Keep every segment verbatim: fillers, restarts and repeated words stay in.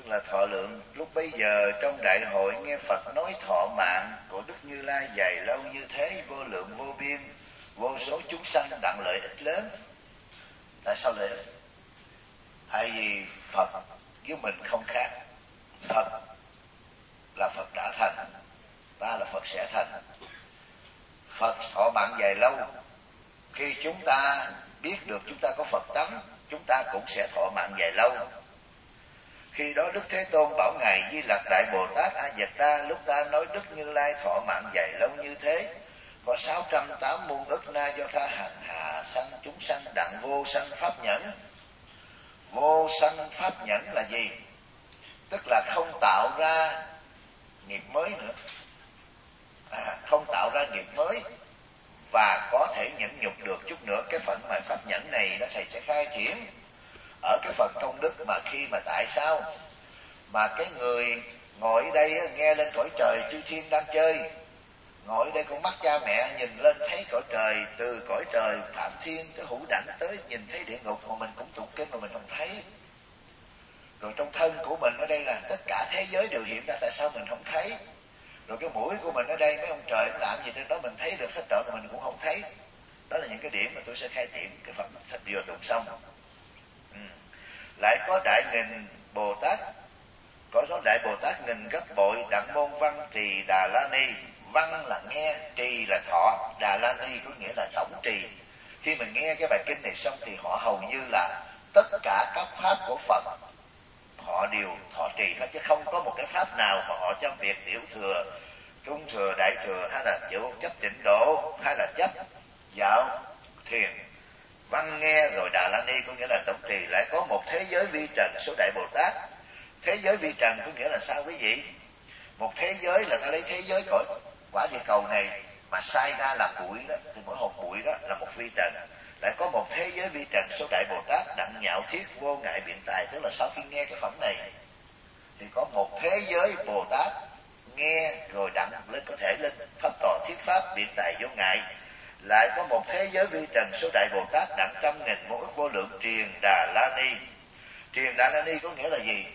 tức là thọ lượng. Lúc bấy giờ trong đại hội nghe Phật nói thọ mạng của Đức Như Lai dài lâu như thế, vô lượng vô biên, vô số chúng sanh đặng lợi ích lớn. Tại sao lợi ích? Tại vì Phật với mình không khác. Phật là Phật đã thành, ta là Phật sẽ thành. Phật thọ mạng dài lâu. Khi chúng ta biết được chúng ta có Phật tánh, chúng ta cũng sẽ thọ mạng dài lâu. Khi đó Đức Thế Tôn bảo Ngài Di Lặc Đại Bồ Tát A Dật Ta, lúc ta nói Đức Như Lai thọ mạng dài lâu như thế, có sáu trăm tám muôn ức na do tha hằng hà sanh chúng sanh đặng vô sanh pháp nhẫn. Vô sanh pháp nhẫn là gì? Tức là không tạo ra nghiệp mới nữa, à, không tạo ra nghiệp mới, và có thể nhẫn nhục được chút nữa. Cái phần mà pháp nhẫn này nó thầy sẽ khai triển ở cái phần công đức. Mà khi mà tại sao mà cái người ngồi ở đây nghe lên cõi trời chư thiên đang chơi, ngồi ở đây con mắt cha mẹ nhìn lên thấy cõi trời, từ cõi trời Phạm Thiên tới Hữu Đảnh tới nhìn thấy địa ngục, mà mình cũng tụng kinh mà mình không thấy. Rồi trong thân của mình ở đây là tất cả thế giới đều hiện ra, tại sao mình không thấy? Rồi cái mũi của mình ở đây, mấy ông trời làm gì trên đó mình thấy được hết trơn mà mình cũng không thấy. Đó là những cái điểm mà tôi sẽ khai triển cái phần sách vừa tụng xong. Ừ. Lại có đại nghìn Bồ Tát, có số đại Bồ Tát nghìn gấp bội đặng môn văn trì Đà La Ni. Văn là nghe, trì là thọ, Đà La Ni có nghĩa là tổng trì. Khi mình nghe cái bài kinh này xong thì họ hầu như là tất cả các pháp của Phật họ đều thọ trì hết, chứ không có một cái pháp nào mà họ cho việc tiểu thừa, trung thừa, đại thừa, hay là chịu chấp tịnh độ, hay là chấp dạo thiền. Văn nghe rồi Đà La Ni có nghĩa là tổng trì. Lại có một thế giới vi trần số đại Bồ Tát. Thế giới vi trần có nghĩa là sao quý vị? Một thế giới là ta lấy thế giới cõi quả địa cầu này mà sai ra là bụi đó, thì mỗi hột bụi đó là một vi trần. Lại có một thế giới vi trần số đại Bồ Tát đặng nhạo thiết vô ngại biện tài. Tức là sau khi nghe cái phẩm này thì có một thế giới Bồ Tát nghe rồi đặng lên có thể lên pháp tòa thiết pháp biện tài vô ngại. Lại có một thế giới vi trần số đại Bồ Tát đặng trăm nghìn vô ức vô lượng triền Đà La Ni. Triền Đà La Ni có nghĩa là gì?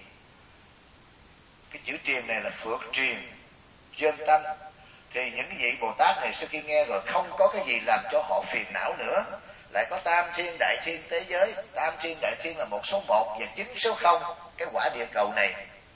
Cái chữ triền này là phước triền chân tâm. Thì những cái vị Bồ Tát này sau khi nghe rồi không có cái gì làm cho họ phiền não nữa. Lại có tam thiên đại thiên thế giới. Tam thiên đại thiên là một số một và chín số không. Cái quả địa cầu này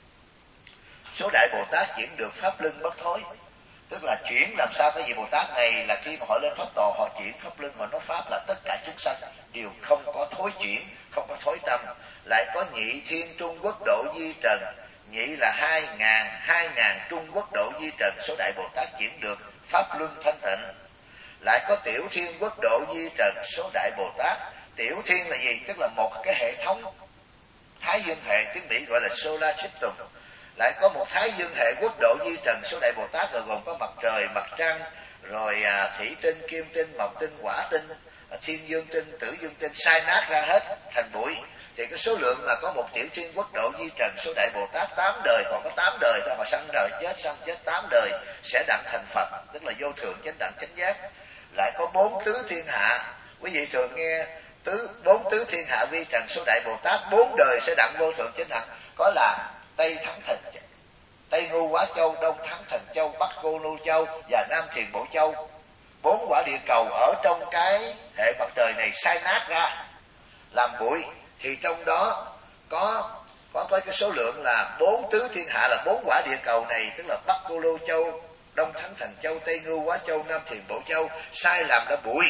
số đại Bồ Tát chuyển được pháp luân bất thối. Tức là chuyển làm sao cái vị Bồ Tát này là khi mà họ lên pháp tòa họ chuyển pháp luân mà nói pháp là tất cả chúng sanh đều không có thối chuyển, không có thối tâm. Lại có nhị thiên trung quốc độ di trần. Nhị là hai ngàn, hai ngàn trung quốc độ di trần số đại Bồ Tát chuyển được pháp luân thanh tịnh. Lại có tiểu thiên quốc độ di trần số đại Bồ Tát. Tiểu thiên là gì? Tức là một cái hệ thống thái dương hệ, tiếng Mỹ gọi là solar system. Lại có một thái dương hệ quốc độ di trần số đại Bồ Tát, rồi gồm có mặt trời, mặt trăng, rồi à, thủy tinh, kim tinh, mộc tinh, hỏa tinh, à, thiên dương tinh, tử dương tinh, sai nát ra hết thành bụi. Thì cái số lượng mà có một tiểu thiên quốc độ di trần số đại Bồ Tát tám đời, còn có tám đời thôi mà sanh đời chết, sanh chết tám đời sẽ đặng thành Phật, tức là vô thượng chánh đẳng chánh giác. Lại có bốn tứ thiên hạ. Quý vị thường nghe tứ bốn tứ thiên hạ vi trần số đại Bồ Tát bốn đời sẽ đặng vô thượng chánh đẳng. Có là Tây Thắng Thần, Tây Ngưu Quá Châu, Đông Thắng Thần Châu, Bắc Cô Lưu Châu và Nam Thiền Bộ Châu. Bốn quả địa cầu ở trong cái hệ mặt trời này sai nát ra làm bụi. Thì trong đó có có với cái số lượng là bốn tứ thiên hạ là bốn quả địa cầu này, tức là Bắc Cô Lô Châu, Đông Thắng Thần Châu, Tây Ngưu Quá Châu, Nam Thiền Bộ Châu sai làm đã bụi.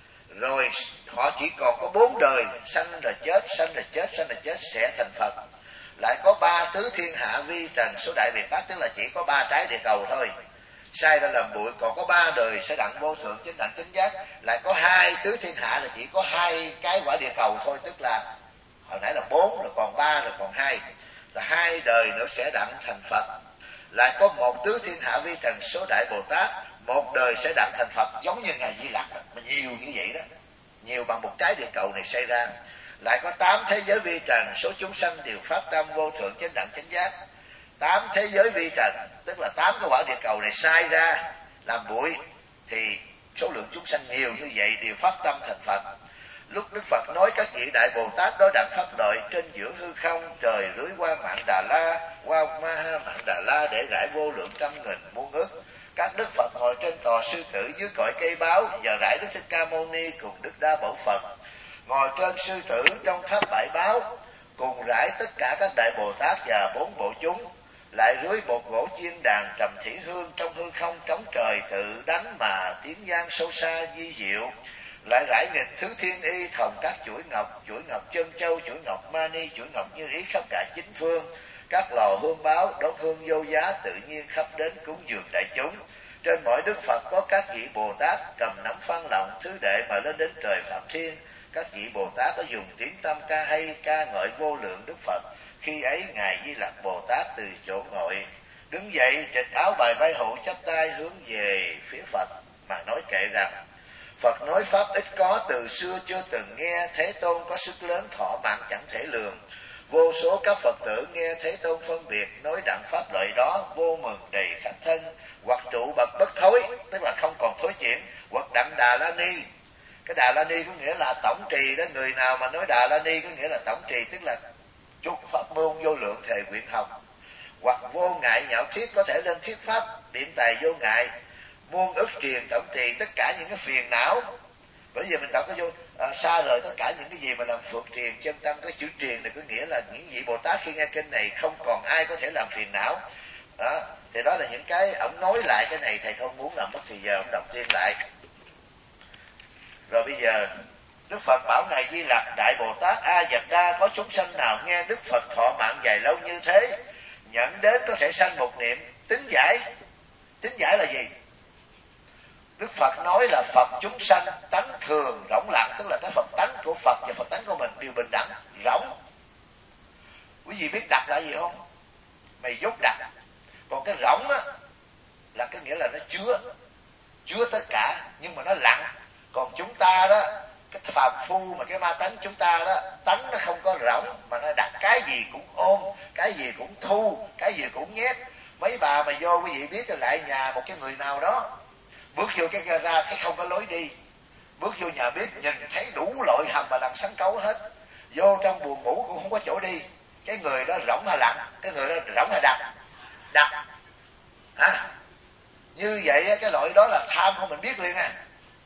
Rồi họ chỉ còn có bốn đời, sanh rồi chết, sanh rồi chết, sanh rồi chết sẽ thành Phật. Lại có ba tứ thiên hạ vi trần số đại Bồ Tát, tức là chỉ có ba trái địa cầu thôi, sai ra làm bụi, còn có ba đời sẽ đặng vô thượng chánh đẳng chánh giác. Lại có hai tứ thiên hạ là chỉ có hai cái quả địa cầu thôi, tức là hồi nãy là bốn rồi còn ba rồi còn hai, là hai đời nữa sẽ đặng thành Phật. Lại có một tứ thiên hạ vi trần số đại Bồ Tát, một đời sẽ đặng thành Phật, giống như Ngài Di Lặc mà nhiều như vậy đó, nhiều bằng một trái địa cầu này xây ra. Lại có tám thế giới vi trần, số chúng sanh đều pháp tâm vô thượng chánh đẳng chánh giác. Tám thế giới vi trần, tức là tám cái quả địa cầu này sai ra làm bụi, thì số lượng chúng sanh nhiều như vậy đều pháp tâm thành Phật. lúc Đức Phật nói các vị Đại Bồ Tát đối đẳng pháp lợi trên giữa hư không, trời lưới qua Mạn Đà La, qua Ma Ha Mạn Đà La để rải vô lượng trăm nghìn muôn ức. Các Đức Phật ngồi trên tòa sư tử dưới cội cây báo và rải Đức Thích Ca Mâu Ni cùng Đức Đa Bảo Phật ngồi trên sư tử trong tháp bãi báo, cùng rải tất cả các Đại Bồ Tát và bốn bộ chúng, lại rưới một gỗ chiên đàn trầm thỉ hương trong hư không trống trời tự đánh mà tiếng vang sâu xa di diệu, lại rải nghịch thứ thiên y thòng các chuỗi ngọc, chuỗi ngọc chân châu, chuỗi ngọc mani, chuỗi ngọc như ý khắp cả chín phương, các lò hương báo đốt hương vô giá tự nhiên khắp đến cúng dường đại chúng. Trên mỗi Đức Phật có các vị Bồ Tát cầm nắm phan lọng thứ đệ mà lên đến trời Phạm Thiên. Các vị Bồ Tát có dùng tiếng tâm ca hay ca ngợi vô lượng Đức Phật. Khi ấy Ngài Di Lặc Bồ Tát từ chỗ ngồi đứng dậy, trịch áo bài vai hộ, chắp tay hướng về phía Phật mà nói kệ rằng: Phật nói pháp ít có, từ xưa chưa từng nghe, Thế Tôn có sức lớn thọ mạng chẳng thể lường. Vô số các Phật tử nghe Thế Tôn phân biệt, nói đặng pháp lợi đó vô mừng đầy khắp thân. Hoặc trụ bậc bất thối, tức là không còn thối chuyển, hoặc đặng Đà La Ni. Cái Đà La Ni có nghĩa là tổng trì đó. Người nào mà nói Đà La Ni có nghĩa là tổng trì, tức là chúc pháp môn vô lượng thệ nguyện học. Hoặc vô ngại nhạo thiết, có thể lên thuyết pháp điểm tài vô ngại. Muôn ức truyền tổng trì, tất cả những cái phiền não. Bởi vì mình đọc cái vô à, xa rời tất cả những cái gì mà làm phượt truyền chân tâm. Cái chữ truyền này có nghĩa là những vị Bồ Tát khi nghe kinh này không còn ai có thể làm phiền não đó. Thì đó là những cái ông nói lại cái này, thầy không muốn làm mất thì giờ ông đọc tiên lại. Rồi bây giờ Đức Phật bảo Ngài Di Lặc: Đại Bồ Tát A Dật Đa, có chúng sanh nào nghe Đức Phật thọ mạng dài lâu như thế, nhận đến có thể sanh một niệm tín giải. Tín giải là gì? Đức Phật nói là Phật chúng sanh tánh thường rỗng lặng, tức là cái Phật tánh của Phật và Phật tánh của mình đều bình đẳng, rỗng. Quý vị biết đặt là gì không? Mày dốt đặt. Còn cái rỗng á là cái nghĩa là nó chứa chứa tất cả, nhưng mà nó lặng. Còn chúng ta đó, cái phàm phu mà cái ma tánh chúng ta đó, tánh nó không có rỗng mà nó đặt cái gì cũng ôm, cái gì cũng thu, cái gì cũng nhét. Mấy bà mà vô quý vị biết là lại nhà một cái người nào đó, bước vô cái gara thấy không có lối đi, bước vô nhà bếp nhìn thấy đủ loại hầm mà làm sắn cấu hết, vô trong buồng ngủ cũng không có chỗ đi. Cái người đó rỗng hay lặng? Cái người đó rỗng hay đặt? Đặt. À, như vậy cái loại đó là tham không, mình biết liền à.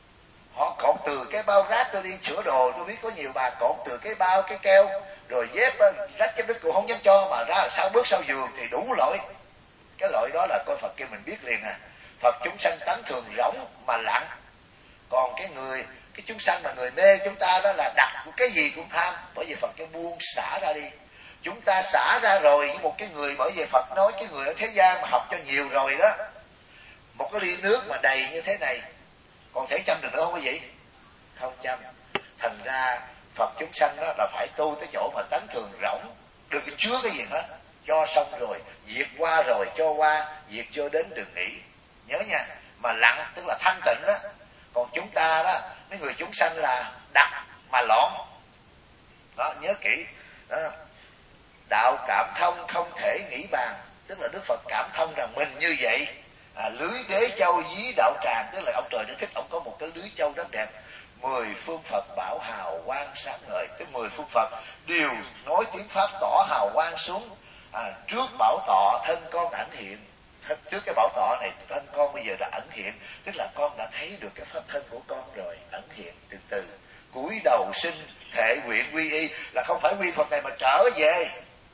Họ cột từ cái bao rác, tôi đi sửa đồ tôi biết có nhiều bà cột từ cái bao cái keo rồi dép rách cái đứt cũng không dám cho, mà ra sau bước sau giường thì đủ loại. Cái loại đó là coi Phật kêu mình biết liền à. Phật chúng sanh tánh thường rỗng mà lặng. Còn cái người cái chúng sanh mà người mê chúng ta đó là đặt cái gì cũng tham. Bởi vì Phật kêu buông xả ra đi. Chúng ta xả ra rồi với một cái người, bởi vì Phật nói cái người ở thế gian mà học cho nhiều rồi đó, một cái ly nước mà đầy như thế này còn thể chăm được nữa không quý vị? Không chăm. Thành ra Phật chúng sanh đó là phải tu tới chỗ mà tánh thường rỗng, đừng có chứa cái gì hết, cho xong rồi diệt qua rồi cho qua, diệt cho đến đừng nghĩ. Nhớ nha, mà lặng tức là thanh tịnh đó. Còn chúng ta đó, mấy người chúng sanh là đặt mà loạn đó, nhớ kỹ đó. Đạo cảm thông không thể nghĩ bàn, tức là Đức Phật cảm thông rằng mình như vậy. À, lưới đế châu dí đạo tràng, tức là ông trời Đức Thích ông có một cái lưới châu rất đẹp. Mười phương Phật bảo hào quang sáng ngời, tức mười phương Phật đều nói tiếng pháp tỏ hào quang xuống. À, trước bảo tọa thân con ảnh hiện, trước cái bảo tọa này thân con bây giờ đã ẩn hiện, tức là con đã thấy được cái pháp thân của con rồi, ẩn hiện từ từ. Cúi đầu sinh thể nguyện quy y, là không phải quy Phật này mà trở về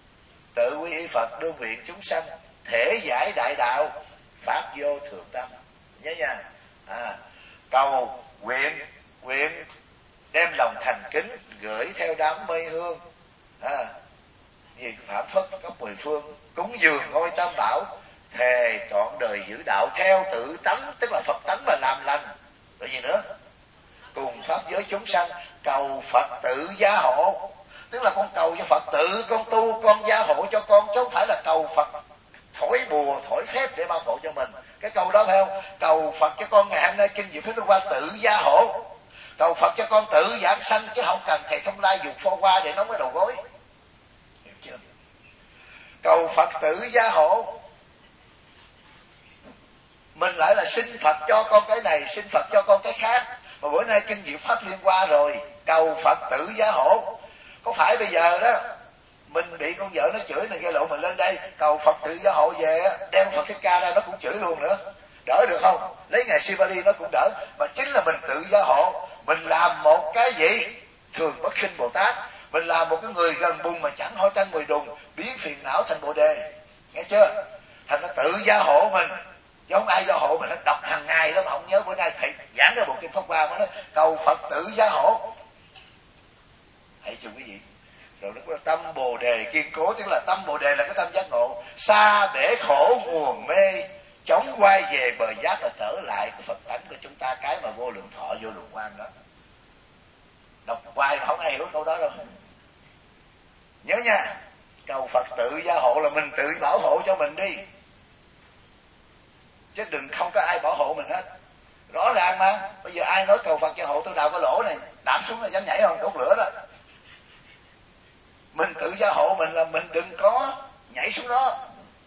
tự quy y Phật, đương nguyện chúng sanh thể giải đại đạo, pháp vô thượng tâm. Nhớ nha. À, cầu nguyện nguyện đem lòng thành kính gửi theo đám mây hương. À, như Phạm Phất có mười phương cúng dường ngôi tam bảo, thề trọn đời giữ đạo theo tự tánh, tức là Phật tánh mà làm lành. Rồi gì nữa? Cùng pháp giới chúng sanh cầu Phật tự gia hộ, tức là con cầu cho Phật tự con tu, con gia hộ cho con, chứ không phải là cầu Phật thổi bùa thổi phép để bao hộ cho mình. Cái câu đó phải không? Cầu Phật cho con ngày hôm nay kinh diệu pháp luân qua tự gia hộ, cầu Phật cho con tự giảng sanh, chứ không cần thầy Thông Lai dùng phô qua để nóng cái đầu gối. Hiểu chưa? Cầu Phật tự gia hộ, mình lại là xin Phật cho con cái này, xin Phật cho con cái khác. Mà bữa nay kinh diệu pháp liên qua rồi, cầu Phật tự gia hộ. Có phải bây giờ đó mình bị con vợ nó chửi mình gây lộ, mình lên đây cầu Phật tự gia hộ về, đem Phật Thích Ca ra nó cũng chửi luôn nữa, đỡ được không? Lấy ngày Sivali nó cũng đỡ. Mà chính là mình tự gia hộ. Mình làm một cái gì? Thường bất khinh Bồ Tát. Mình làm một cái người gần bùn mà chẳng hôi tanh mùi đùng, biến phiền não thành Bồ Đề. Nghe chưa? Thành nó tự gia hộ mình, chứ không ai gia hộ mình. Nó đọc hàng ngày đó mà không nhớ. Bữa nay thầy giảng ra một kinh Pháp Hoa mà nó cầu Phật tự gia hộ. Hãy chung quý vị. Rồi nó có tâm Bồ Đề kiên cố, tức là tâm Bồ Đề là cái tâm giác ngộ. Xa bể khổ nguồn mê, chống quay về bờ giác, là trở lại cái Phật tánh của chúng ta, cái mà vô lượng thọ vô lượng quan đó. Đọc hoài mà không ai hiểu câu đó đâu. Nhớ nha, cầu Phật tự gia hộ là mình tự bảo hộ cho mình đi, chứ đừng không có ai bảo hộ mình hết. Rõ ràng mà. Bây giờ ai nói cầu Phật gia hộ tôi đào cái lỗ này, đạp xuống là dám nhảy không? Đốt lửa đó. Mình tự gia hộ mình là mình đừng có nhảy xuống đó.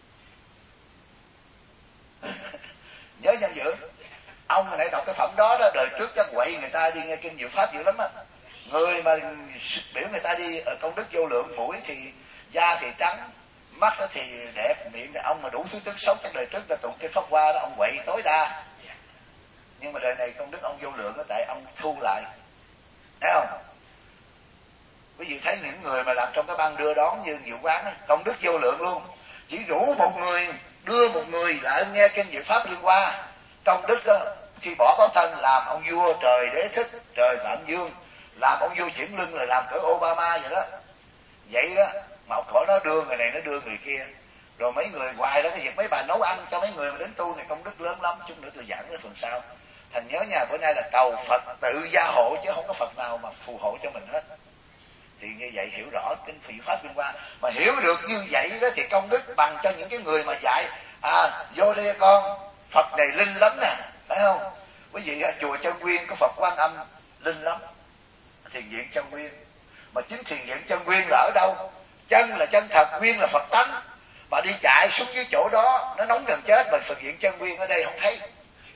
Nhớ nhân dưỡng. Ông này đọc cái phẩm đó đó, đời trước chắc quậy người ta đi nghe kinh Diệu Pháp dữ lắm á. Người mà biểu người ta đi ở công đức vô lượng, mũi thì da thì trắng, mắt thì đẹp, miệng thì ông mà đủ thứ tức sống. Chắc đời trước ta tụng cái Pháp Hoa đó ông quậy tối đa. Nhưng mà đời này công đức ông vô lượng đó, tại ông thu lại. Thấy không? Quý vị thấy những người mà làm trong cái ban đưa đón như Diệu Quán đó, công đức vô lượng luôn. Chỉ rủ một người, đưa một người lại nghe kinh Diệu Pháp Liên Hoa, công đức đó, khi bỏ báo thân làm ông vua trời Đế Thích, trời Phạm Dương, làm ông vua chuyển lưng, là làm cỡ Obama vậy đó. Vậy đó mà khỏi nó đưa người này, nó đưa người kia. Rồi mấy người hoài đó cái việc mấy bà nấu ăn cho mấy người mà đến tu này công đức lớn lắm. Chút nữa tôi giảng cái phần sau. Thành nhớ nhà, bữa nay là cầu Phật tự gia hộ, chứ không có Phật nào mà phù hộ cho mình hết. Thì như vậy hiểu rõ kinh Phật Pháp Liên Hoa. Mà hiểu được như vậy đó thì công đức bằng cho những cái người mà dạy à vô đây con, Phật này linh lắm nè, phải không? Quý vị chùa Chân Nguyên có Phật Quan Âm linh lắm, thiền viện Chân Nguyên. Mà chính thiền viện Chân Nguyên là ở đâu? Chân là chân thật, nguyên là Phật tánh. Mà đi chạy xuống dưới chỗ đó nó nóng gần chết, mà Phật viện Chân Nguyên ở đây không thấy.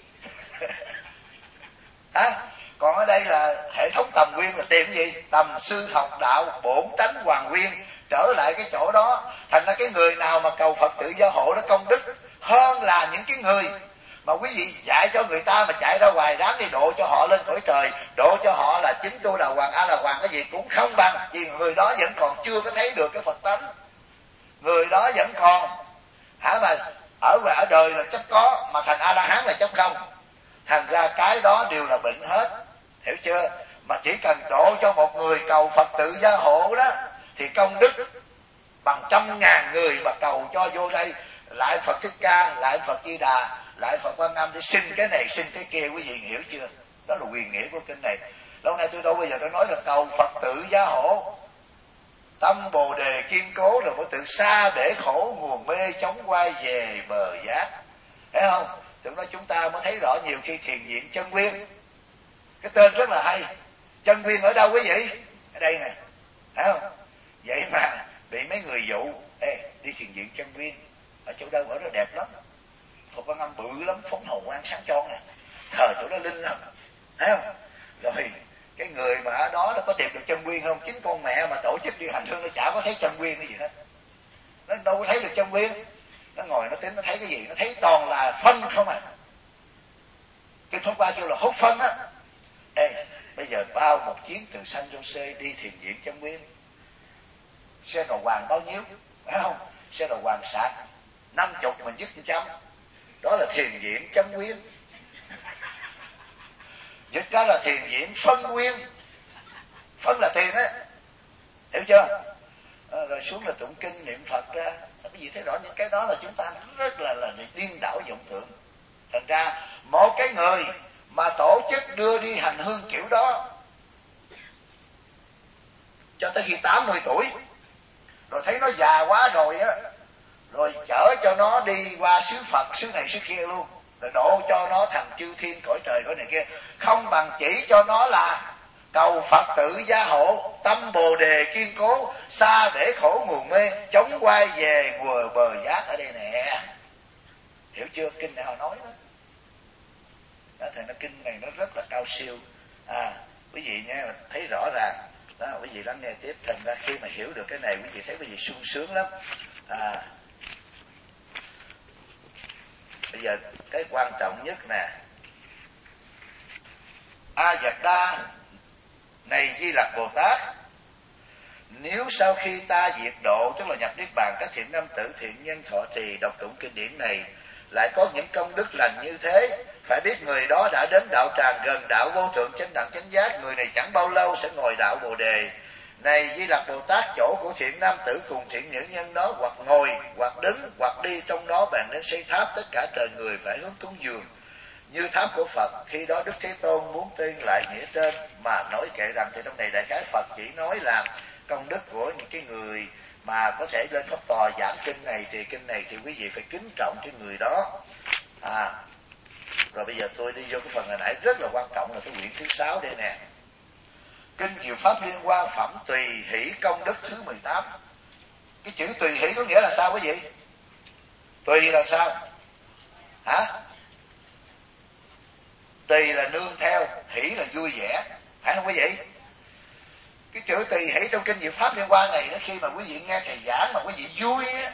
À, còn ở đây là hệ thống tầm nguyên là tìm gì? Tầm sư học đạo bổn tánh hoàng nguyên, trở lại cái chỗ đó. Thành ra cái người nào mà cầu Phật tự gia hộ nó công đức hơn là những cái người mà quý vị dạy cho người ta mà chạy ra ngoài ráng đi độ cho họ lên cõi trời, độ cho họ là chính tu đà hoàng, a la hoàng, cái gì cũng không bằng. Vì người đó vẫn còn chưa có thấy được cái Phật tánh, người đó vẫn còn hả mà ở ngoài ở đời là chấp có, mà thành a la hán là chấp không. Thành ra cái đó đều là bệnh hết, hiểu chưa? Mà chỉ cần độ cho một người cầu Phật tự gia hộ đó thì công đức bằng trăm ngàn người mà cầu cho vô đây, lại Phật Thích Ca, lại Phật Di Đà, lại Phật Quan Âm để xin cái này xin cái kia. Quý vị hiểu chưa? Đó là quyền nghĩa của kinh này. Lâu nay tôi đâu bây giờ tôi nói là cầu Phật tự gia hộ, tâm Bồ Đề kiên cố, rồi mới tự xa bể khổ nguồn mê, chống quay về bờ giác. Thấy không? Tưởng nói chúng ta mới thấy rõ nhiều khi thiền viện Chân Nguyên, cái tên rất là hay. Chân Nguyên ở đâu quý vị? Ở đây nè, thấy không? Vậy mà bị mấy người dụ ê đi thiền viện Chân Nguyên, ở chỗ đâu ở đó đẹp lắm, Phật Quan Âm bự lắm, phóng hồn quan sáng tròn nè, thờ chỗ đó linh lắm, thấy không? Rồi cái người mà ở đó nó có tìm được Chân Nguyên không? Chính con mẹ mà tổ chức đi hành hương nó chả có thấy Chân Nguyên cái gì hết, nó đâu có thấy được Chân Nguyên. Nó ngồi nó tính nó thấy cái gì? Nó thấy toàn là phân không à. Kinh Pháp Hoa kêu là hút phân á. Ê, bây giờ bao một chuyến từ San Jose đi thiền viện Chân Nguyên, xe đầu hoàng bao nhiêu, phải không? Xe đầu hoàng sạc năm chục mình dứt trăm, đó là thiền viện Chân Nguyên. Dịch ra là thiền viện phân nguyên, phân là tiền á, hiểu chưa? À, rồi xuống là tụng kinh niệm Phật ra. Cái gì thấy rõ những cái đó là chúng ta rất là là điên đảo vọng tưởng. Thành ra một cái người mà tổ chức đưa đi hành hương kiểu đó cho tới khi tám mươi tuổi, rồi thấy nó già quá rồi á, rồi chở cho nó đi qua xứ Phật, xứ này xứ kia luôn, rồi độ cho nó thành chư thiên cõi trời cõi này kia, không bằng chỉ cho nó là cầu Phật tự gia hộ, tâm Bồ Đề kiên cố, xa bể khổ nguồn mê, chống quay về bờ bờ giác ở đây nè. Hiểu chưa? Kinh này họ nói đó. Đó thì nó kinh này nó rất là cao siêu. À, Quý vị nghe thấy rõ ràng đó, quý vị lắng nghe tiếp. Thành ra khi mà hiểu được cái này, quý vị thấy quý vị sung sướng lắm. À, bây giờ cái quan trọng nhất nè, A Dật Đa này Di Lặc Bồ Tát, nếu sau khi ta diệt độ, tức là nhập niết bàn, các thiện nam tử thiện nhân thọ trì đọc tụng kinh điển này lại có những công đức lành như thế, phải biết người đó đã đến đạo tràng gần đạo vô thượng chánh đẳng chánh giác, người này chẳng bao lâu sẽ ngồi đạo Bồ đề. Này Di Lặc Bồ Tát, chỗ của thiện nam tử cùng thiện nữ nhân đó hoặc ngồi hoặc đứng hoặc đi trong đó bàn đến xây tháp, tất cả trời người phải hướng cúng dường như tháp của Phật. Khi đó Đức Thế Tôn muốn tuyên lại nghĩa trên mà nói kệ rằng, thì trong này đại khái Phật chỉ nói là công đức của những cái người mà có thể lên pháp tòa giảng kinh này, trì kinh này, thì quý vị phải kính trọng cái người đó. À, rồi bây giờ tôi đi vô cái phần hồi nãy rất là quan trọng là cái quyển thứ sáu đây nè, Kinh Diệu Pháp Liên Quan Phẩm Tùy Hỷ Công Đức thứ mười tám. Cái chữ tùy hỷ có nghĩa là sao quý vị? Tùy là sao? Hả? Tùy là nương theo, hỷ là vui vẻ, phải không quý vị? Cái chữ tùy hỷ trong Kinh Diệu Pháp Liên Quan này, khi mà quý vị nghe thầy giảng mà quý vị vui á,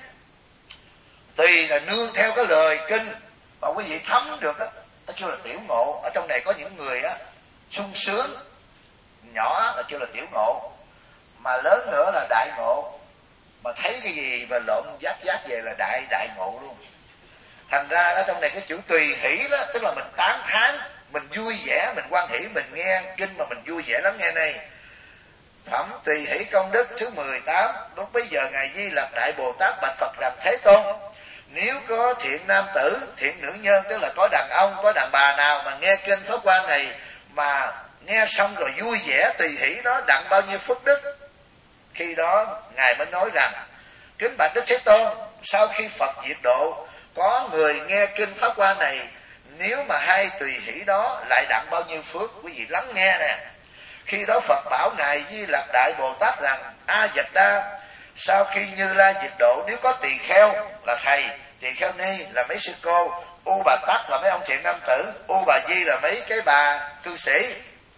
tùy là nương theo cái lời kinh mà quý vị thấm được đó, nó kêu là tiểu ngộ. Ở trong này có những người á sung sướng, nhỏ là kêu là tiểu ngộ, mà lớn nữa là đại ngộ, mà thấy cái gì mà lộn giác giác về là đại đại ngộ luôn. Thành ra ở trong này cái chữ tùy hỷ đó, tức là mình tán thán, mình vui vẻ, mình hoan hỷ, mình nghe kinh mà mình vui vẻ lắm nghe này. Phẩm Tùy Hỷ Công Đức thứ mười tám. Lúc bấy giờ ngài Di Lặc Đại Bồ Tát bạch Phật rằng, Thế Tôn, nếu có thiện nam tử, thiện nữ nhân, tức là có đàn ông, có đàn bà nào mà nghe kinh Pháp Hoa này mà nghe xong rồi vui vẻ tùy hỷ đó, đặng bao nhiêu phước đức. Khi đó ngài mới nói rằng, kính bạch Đức Thế Tôn, sau khi Phật diệt độ, có người nghe kinh Pháp Hoa này, nếu mà hai tùy hỷ đó lại đặng bao nhiêu phước. Quý vị lắng nghe nè. Khi đó Phật bảo ngài Di Lặc Đại Bồ Tát rằng, A Dật Đa, sau khi Như Lai diệt độ, nếu có tỳ kheo là thầy, tỳ kheo ni là mấy sư cô, U Bà Tát là mấy ông thiện nam tử, U Bà Di là mấy cái bà cư sĩ,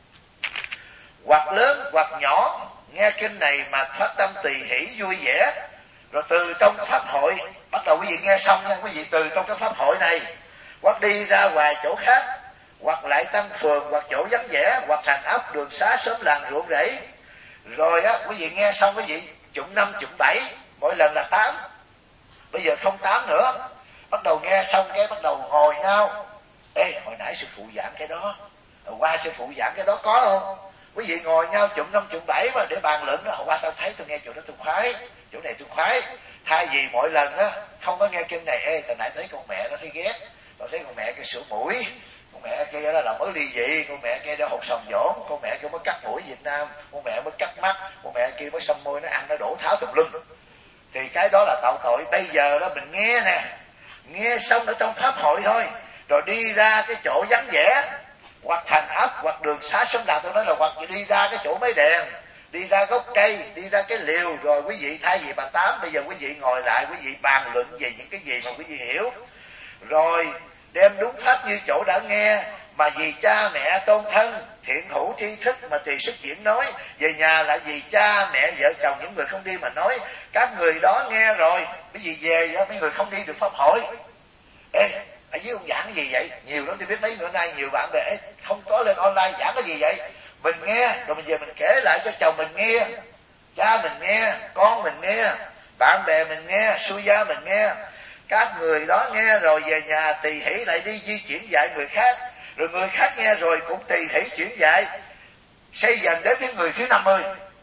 hoặc lớn hoặc nhỏ, nghe kinh này mà phát tâm tỳ hỷ vui vẻ, rồi từ trong pháp hội, bắt đầu quý vị nghe xong nha quý vị, từ trong cái pháp hội này hoặc đi ra ngoài chỗ khác, hoặc lại tăng phường, hoặc chỗ vắng vẻ, hoặc thành ấp đường xá xóm làng ruộng rẫy. Rồi á quý vị nghe xong quý vị chụng năm chụng bảy, mỗi lần là tám, bây giờ không tám nữa. Bắt đầu nghe xong cái bắt đầu ngồi nhau, ê hồi nãy sư phụ giảng cái đó, qua sư phụ giảng cái đó có không? Quý vị ngồi nhau chụng năm chụng bảy mà để bàn luận đó, qua tao thấy tôi nghe chỗ đó tôi khoái, chỗ này tôi khoái. Thay vì mỗi lần á không có nghe kinh này, ê hồi nãy thấy con mẹ nó thấy ghét, tao thấy con mẹ cái sửa mũi, con mẹ kia đó là mới ly dị, con mẹ kia đó hột sòng dỗn, con mẹ kia mới cắt mũi Việt Nam, con mẹ mới cắt mắt, con mẹ kia mới xăm môi, nó ăn nó đổ tháo tùm lum. Thì cái đó là tạo tội. Bây giờ đó mình nghe nè, nghe xong ở trong pháp hội thôi, rồi đi ra cái chỗ vắng vẻ, hoặc thành ấp, hoặc đường xá xóm làng, tôi nói là hoặc đi ra cái chỗ mấy đèn, đi ra gốc cây, đi ra cái liều, rồi quý vị thay vì bà tám, bây giờ quý vị ngồi lại, quý vị bàn luận về những cái gì mà quý vị hiểu, rồi đem đúng pháp như chỗ đã nghe, mà vì cha mẹ tôn thân thiện hữu tri thức mà tùy sức diễn nói, về nhà lại vì cha mẹ vợ chồng những người không đi mà nói. Các người đó nghe rồi, cái gì về đó, mấy người không đi được pháp hội. Ê, ở dưới ông giảng cái gì vậy? Nhiều lắm, tôi biết mấy bữa nay nhiều bạn bè ê, không có lên online giảng cái gì vậy? Mình nghe, rồi mình về mình kể lại cho chồng mình nghe, cha mình nghe, con mình nghe, bạn bè mình nghe, sư gia mình nghe. Các người đó nghe rồi về nhà tỳ hỷ lại đi di chuyển dạy người khác, rồi người khác nghe rồi cũng tỳ hỷ chuyển dạy, xây dần đến cái người thứ năm mươi.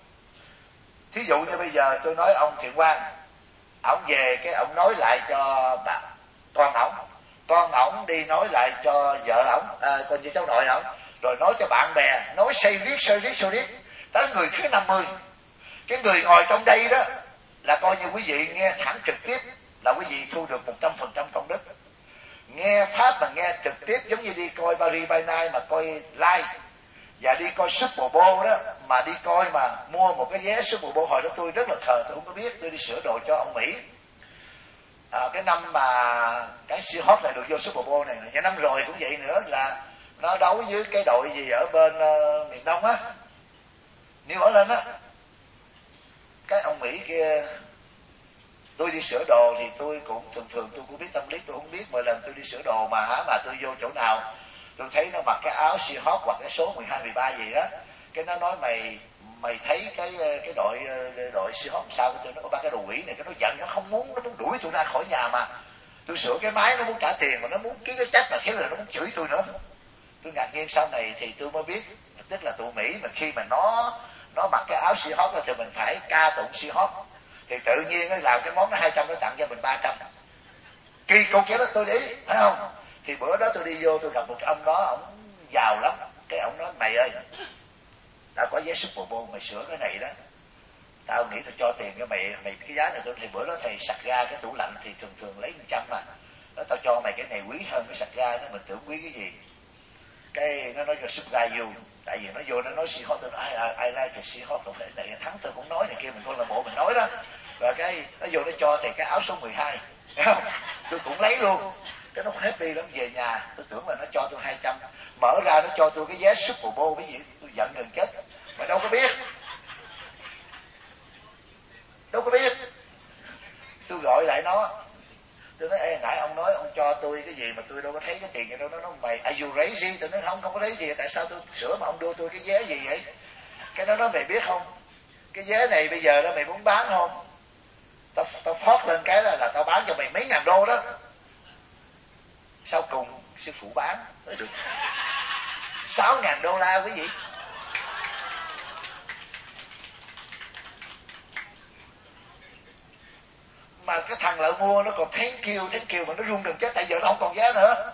Thí dụ như bây giờ tôi nói ông Thiện Quang, ông về cái ông nói lại cho bà con ổng, con ổng đi nói lại cho vợ ổng, à, con như cháu nội ổng, rồi nói cho bạn bè, nói xây riết xây riết xây riết tới người thứ năm mươi. Cái người ngồi trong đây đó là coi như quý vị nghe thẳng trực tiếp là quý vị thu được một trăm phần trăm công đức. Nghe pháp mà nghe trực tiếp giống như đi coi Paris by Night mà coi live, và đi coi Super Bowl đó, mà đi coi mà mua một cái vé Super Bowl. Hồi đó tôi rất là khờ, tôi không có biết, tôi đi sửa đồ cho ông Mỹ, à, cái năm mà cái siêu hot này được vô Super Bowl này, và năm rồi cũng vậy nữa, là nó đấu với cái đội gì ở bên uh, miền Đông á, New Orleans á. Cái ông Mỹ kia, tôi đi sửa đồ thì tôi cũng thường thường tôi cũng biết tâm lý, tôi không biết mỗi lần tôi đi sửa đồ mà hả mà tôi vô chỗ nào tôi thấy nó mặc cái áo Seahawks hoặc cái số mười hai mười ba gì đó, cái nó nói mày mày thấy cái cái đội đội Seahawks sao, tôi nói ba cái đồ quỷ này, cái nó giận, nó không muốn, nó muốn đuổi tôi ra khỏi nhà mà tôi sửa cái máy, nó muốn trả tiền mà nó muốn ký cái trách mà khéo là nó muốn chửi tôi nữa. Tôi ngạc nhiên sau này thì tôi mới biết, tức là tụi Mỹ mà khi mà nó nó mặc cái áo Seahawks thì mình phải ca tụng Seahawks, thì tự nhiên nó làm cái món nó hai trăm nó tặng cho mình ba trăm. Kỳ cục kiểu đó tôi để ý, phải không? Thì bữa đó tôi đi vô tôi gặp một cái ông đó, ông giàu lắm, cái ông nói mày ơi, đã có vé Super Bowl mày sửa cái này đó, tao nghĩ tao cho tiền cho mày, mày cái giá này tôi thì bữa đó thầy sạc ga cái tủ lạnh thì thường thường lấy một trăm mà, nó tao cho mày cái này quý hơn cái sạc ga đó, mình tưởng quý cái gì. Cái nó nói cho subscribe you, tại vì nó vô nó nói Seahawks, tôi nói I, I like the Seahawks, không phải này thắng tôi cũng nói này kia, mình coi là bộ mình nói đó. Và cái nó vô nó cho thì cái áo số mười hai, thấy không? Tôi cũng lấy luôn. Cái nó happy lắm, về nhà tôi tưởng là nó cho tôi hai trăm, mở ra nó cho tôi cái vé Super Bowl, cái gì tôi giận gần chết, mà đâu có biết, đâu có biết. Tôi gọi lại nó, tôi nói ê nãy ông nói ông cho tôi cái gì mà tôi đâu có thấy cái tiền gì đâu. Nó nói mày are you crazy? Tôi nói không, không có thấy gì, tại sao tôi sửa mà ông đưa tôi cái vé gì vậy? Cái nó nói mày biết không, cái vé này bây giờ đó mày muốn bán không, tao tao phót lên cái là, là tao bán cho mày mấy ngàn đô đó. Sau cùng sư phụ bán được sáu ngàn đô la quý vị. Mà cái thằng lợi mua nó còn thank you thank you mà nó run gần chết, tại giờ nó không còn giá nữa.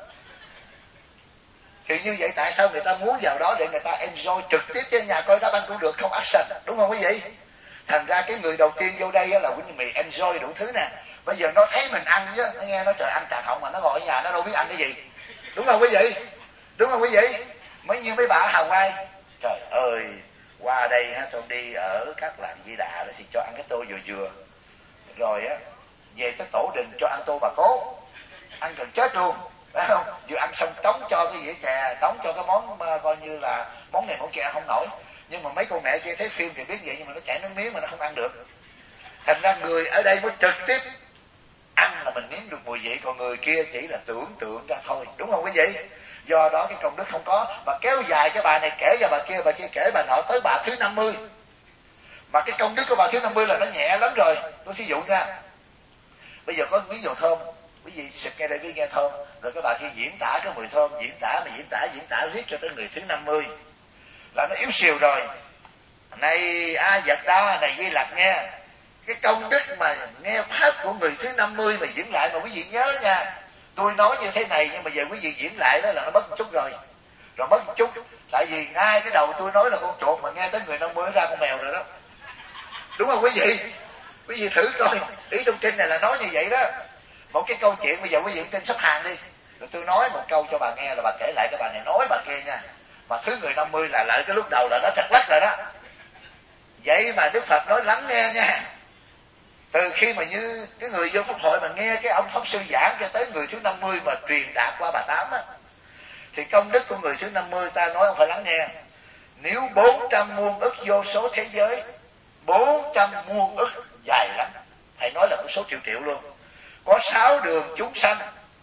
Thì như vậy tại sao người ta muốn vào đó để người ta enjoy trực tiếp trên nhà coi đá banh cũng được, không action, đúng không quý vị? Thành ra cái người đầu tiên vô đây là quý vị enjoy đủ thứ nè. Bây giờ nó thấy mình ăn chứ, nó nghe nó trời ăn trà họng mà nó ngồi ở nhà nó đâu biết ăn cái gì, đúng không quý vị? Đúng không quý vị? Mấy như mấy bà ở Hào Mai, trời ơi qua đây ha, tôi đi ở các làng Di Đà thì cho ăn cái tô vừa vừa, rồi á về tới tổ đình cho ăn tô bà cố, ăn gần chết luôn, phải không? Vừa ăn xong tống cho cái dĩa chè, tống cho cái món mà coi như là món này món kia không nổi. Nhưng mà mấy cô mẹ kia thấy phim thì biết vậy, nhưng mà nó chảy nước miếng mà nó không ăn được. Thành ra người ở đây mới trực tiếp ăn là mình nếm được mùi vị, còn người kia chỉ là tưởng tượng ra thôi, đúng không quý vị? Do đó cái công đức không có. Mà kéo dài cái bà này kể cho bà kia, bà kia kể bà nọ tới bà thứ năm mươi, mà cái công đức của bà thứ năm mươi là nó nhẹ lắm rồi. Tôi ví dụ nha, bây giờ có miếng dầu thơm, quý vị xịt ngay đây với nghe thơm, rồi cái bà kia diễn tả cái mùi thơm, diễn tả mà diễn tả diễn tả riết cho tới người thứ năm mươi là nó yếu xìu rồi. Này A Vật Đa, này Di Lặc nghe, cái công đức mà nghe pháp của người thứ năm mươi mà diễn lại, mà quý vị nhớ nha, tôi nói như thế này nhưng mà giờ quý vị diễn lại đó là nó mất một chút rồi, rồi mất một chút, tại vì ngay cái đầu tôi nói là con chuột mà nghe tới người năm mươi ra con mèo rồi đó, đúng không quý vị? Quý vị thử coi, ý trong kinh này là nói như vậy đó. Một cái câu chuyện bây giờ quý vị tin sắp hàng đi, rồi tôi nói một câu cho bà nghe, là bà kể lại cái bà này nói bà kia nha, mà thứ người năm mươi là lại cái lúc đầu là nó trật lắc rồi đó. Vậy mà Đức Phật nói lắng nghe nha, từ khi mà như cái người vô Pháp hội mà nghe cái ông pháp sư giảng cho tới người thứ năm mươi mà truyền đạt qua bà Tám á, thì công đức của người thứ năm mươi ta nói ông phải lắng nghe. Nếu bốn trăm muôn ức vô số thế giới, bốn trăm muôn ức dài lắm, thầy nói là con số triệu triệu luôn, có sáu đường chúng sanh,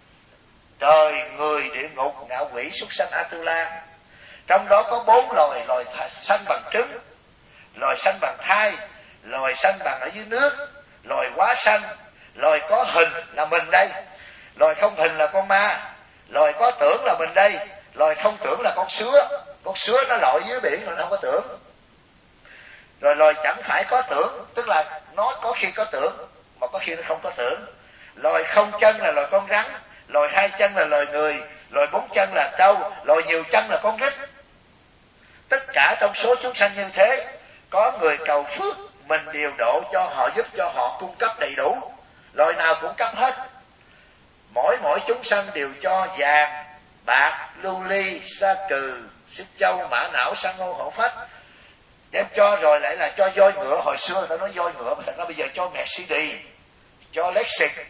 trời, người, địa ngục, ngạ quỷ, súc sanh, Atula. Trong đó có bốn loài, loài sanh bằng trứng, loài sanh bằng thai, loài sanh bằng ở dưới nước, loài quá sanh, loài có hình là mình đây, loài không hình là con ma, loài có tưởng là mình đây, loài không tưởng là con sứa, con sứa nó lội dưới biển rồi nó không có tưởng. Rồi loài chẳng phải có tưởng, tức là nó có khi có tưởng mà có khi nó không có tưởng. Loài không chân là loài con rắn, loài hai chân là loài người, loài bốn chân là trâu, loài nhiều chân là con rít. Tất cả trong số chúng sanh như thế, có người cầu phước, mình điều độ cho họ, giúp cho họ, cung cấp đầy đủ, loài nào cũng cấp hết. Mỗi mỗi chúng sanh đều cho vàng, bạc, lưu ly, sa cừ, xích châu, mã não, san hô, hổ phách, đem cho rồi lại là cho voi ngựa. Hồi xưa người ta nói voi ngựa, mà thật ra bây giờ cho Mercedes, cho Lexus,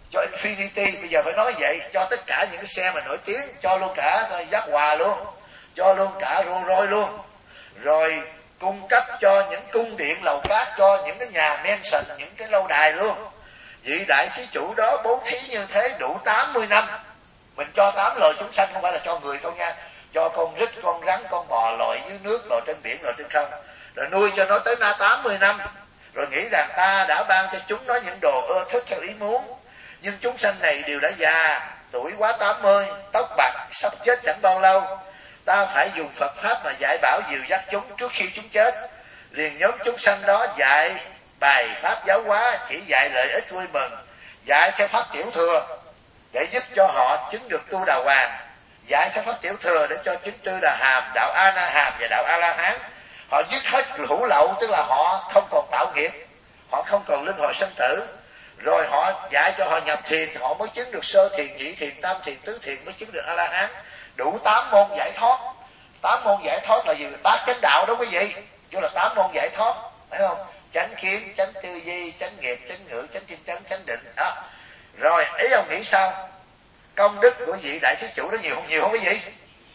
cho Infinity, bây giờ phải nói vậy, cho tất cả những cái xe mà nổi tiếng, cho luôn cả Jaguar luôn, cho luôn cả Rolls Royce luôn, rồi cung cấp cho những cung điện lầu cát, cho những cái nhà mansion, những cái lâu đài luôn. Vị đại thí chủ đó bố thí như thế đủ tám mươi năm. Mình cho tám loài chúng sanh, không phải là cho người không nha, cho con rít, con rắn, con bò, loài dưới nước, loài trên biển, loài trên không, rồi nuôi cho nó tới na tám mươi năm, rồi nghĩ rằng ta đã ban cho chúng nó những đồ ưa thích theo ý muốn. Nhưng chúng sanh này đều đã già, tuổi quá tám mươi, tóc bạc, sắp chết chẳng bao lâu. Ta phải dùng Phật Pháp mà dạy bảo dìu dắt chúng trước khi chúng chết. Liền nhóm chúng sanh đó dạy bài Pháp giáo hóa, chỉ dạy lợi ích vui mừng, dạy theo Pháp tiểu thừa để giúp cho họ chứng được tu đà hoàng, dạy theo Pháp tiểu thừa để cho chứng tư đà hàm, đạo A Na Hàm và đạo A La Hán. Họ dứt hết hữu lậu, tức là họ không còn tạo nghiệp, họ không còn luân hồi sinh tử. Rồi họ dạy cho họ nhập thiền, họ mới chứng được sơ thiền, nhị thiền, tam thiền, tứ thiền, mới chứng được A La Hán. Đủ tám môn giải thoát. Tám môn giải thoát là gì? Bát chánh đạo đó quý vị, chứ là tám môn giải thoát, phải không? Chánh kiến, chánh tư duy, chánh nghiệp, chánh ngữ, chánh tinh tấn, chánh định đó. Rồi ý ông nghĩ sao? Công đức của vị đại thí chủ đó nhiều không nhiều không quý vị?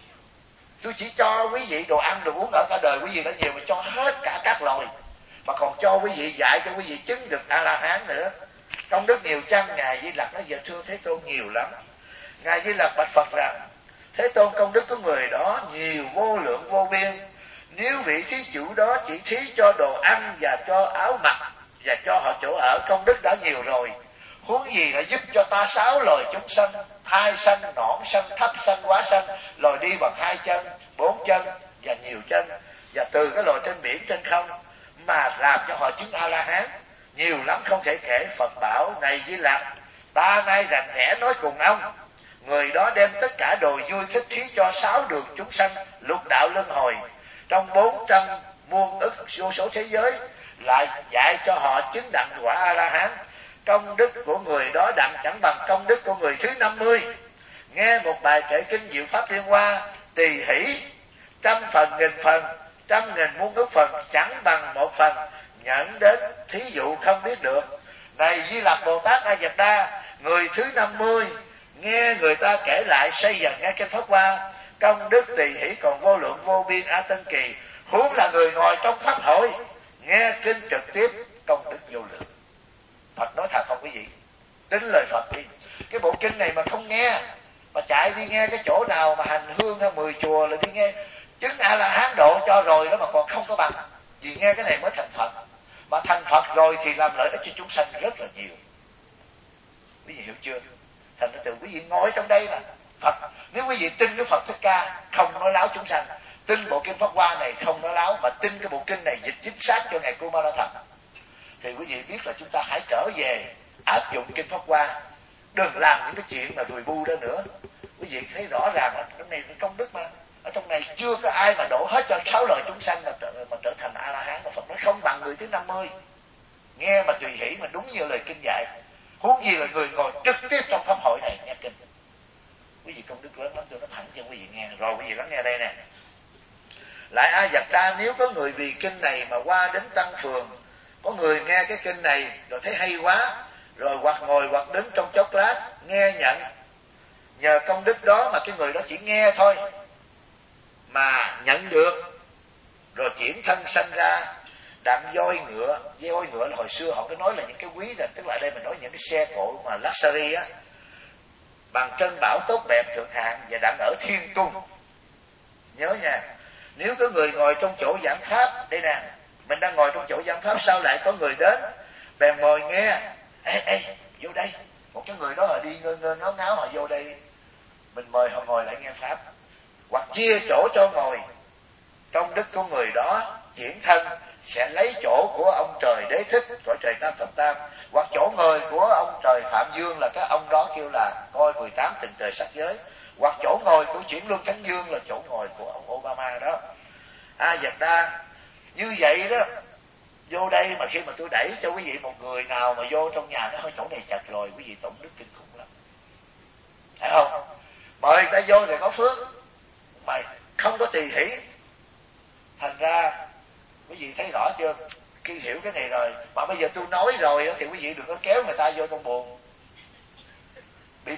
Tôi chỉ cho quý vị đồ ăn đồ uống ở cả đời quý vị đã nhiều, mà cho hết cả các loài, mà còn cho quý vị, dạy cho quý vị chứng được A La Hán nữa. Công đức nhiều chăng? Ngài Di Lặc nói giờ thưa Thế Tôn nhiều lắm. Ngài Di Lặc bạch Phật rằng: Thế Tôn, công đức của người đó nhiều vô lượng vô biên. Nếu vị thí chủ đó chỉ thí cho đồ ăn và cho áo mặc và cho họ chỗ ở, công đức đã nhiều rồi. Huống gì là giúp cho ta sáu loài chúng sanh, thai sanh, nõn sanh, thấp sanh, quá sanh, loài đi bằng hai chân, bốn chân và nhiều chân, và từ cái loài trên biển, trên không, mà làm cho họ chứng A La Hán nhiều lắm không thể kể. Phật bảo: Này Di Lặc, ta nay rành rẽ nói cùng ông, người đó đem tất cả đồ vui thích thí cho sáu đường chúng sanh lục đạo luân hồi trong bốn trăm muôn ức vô số thế giới, lại dạy cho họ chứng đặng quả A La Hán. Công đức của người đó đặng chẳng bằng công đức của người thứ năm mươi. Nghe một bài kể kinh diệu pháp liên hoa, tỳ hỷ trăm phần nghìn phần, trăm nghìn muôn ức phần, chẳng bằng một phần, nhận đến thí dụ không biết được. Này Di Lặc Bồ Tát A Dật Đa, người thứ năm mươi nghe người ta kể lại xây dần nghe kinh Pháp Hoa, công đức tỳ hỷ còn vô lượng vô biên A Tân Kỳ, huống là người ngồi trong pháp hội nghe kinh trực tiếp, công đức vô lượng. Phật nói thật không quý vị? Tính lời Phật đi. Cái bộ kinh này mà không nghe, mà chạy đi nghe cái chỗ nào mà hành hương hay mười chùa là đi nghe chứng A La Hán độ cho rồi đó, mà còn không có bằng. Vì nghe cái này mới thành Phật, mà thành Phật rồi thì làm lợi ích cho chúng sanh rất là nhiều. Quý vị hiểu chưa? Thành ra từ quý vị ngồi trong đây là Phật. Nếu quý vị tin Đức Phật Thích Ca không nói láo chúng sanh, tin bộ kinh Pháp Hoa này không nói láo, mà tin cái bộ kinh này dịch chính xác cho ngày Kumarottam, thì quý vị biết là chúng ta hãy trở về áp dụng kinh Pháp Hoa, đừng làm những cái chuyện mà rùi bu đó nữa. Quý vị thấy rõ ràng là trong này công đức mà, ở trong này chưa có ai mà đổ hết cho sáu loài chúng sanh mà trở, mà trở thành A La Hán, mà Phật nói không bằng người thứ năm mươi. Nghe mà tùy hỷ mà đúng như lời kinh dạy, huống gì là người ngồi trực tiếp trong pháp hội này nghe kinh. Quý vị công đức lớn lắm, tôi nói thẳng cho quý vị nghe. Rồi quý vị lắng nghe đây nè. Lại A Dật Đa, nếu có người vì kinh này mà qua đến tăng phường, có người nghe cái kinh này rồi thấy hay quá, rồi hoặc ngồi hoặc đứng trong chốc lát nghe nhận, nhờ công đức đó mà cái người đó chỉ nghe thôi mà nhận được, rồi chuyển thân sanh ra đặng voi ngựa. Voi ngựa là hồi xưa họ cứ nói là những cái quý này, tức là đây mình nói những cái xe cộ mà luxury á, bằng trân bảo tốt đẹp thượng hạng, và đặng ở thiên cung. Nhớ nha, nếu có người ngồi trong chỗ giảng pháp đây nè, mình đang ngồi trong chỗ giảng pháp, sao lại có người đến bèn mời nghe, ê ê vô đây, một cái người đó họ đi ngơ ngơ ngáo ngáo, họ vô đây, mình mời họ ngồi lại nghe pháp, hoặc chia chỗ cho ngồi. Công đức của người đó chuyển thân sẽ lấy chỗ của ông trời Đế Thích, cõi trời Tam Thập Tam, hoặc chỗ ngồi của ông trời Phạm Dương, là cái ông đó kêu là coi mười tám tầng trời sắc giới, hoặc chỗ ngồi của Chuyển Luân Chánh Dương là chỗ ngồi của ông Obama đó. A Dật Đa, như vậy đó, vô đây mà khi mà tôi đẩy cho quý vị một người nào mà vô trong nhà nó hơi chỗ này chật rồi, quý vị tụng đức kinh khủng lắm, thấy không? Mời người ta vô thì có phước, mà không có tỳ hỷ. Thành ra quý vị thấy rõ chưa? Khi hiểu cái này rồi, mà bây giờ tôi nói rồi thì quý vị đừng có kéo người ta vô trong buồn.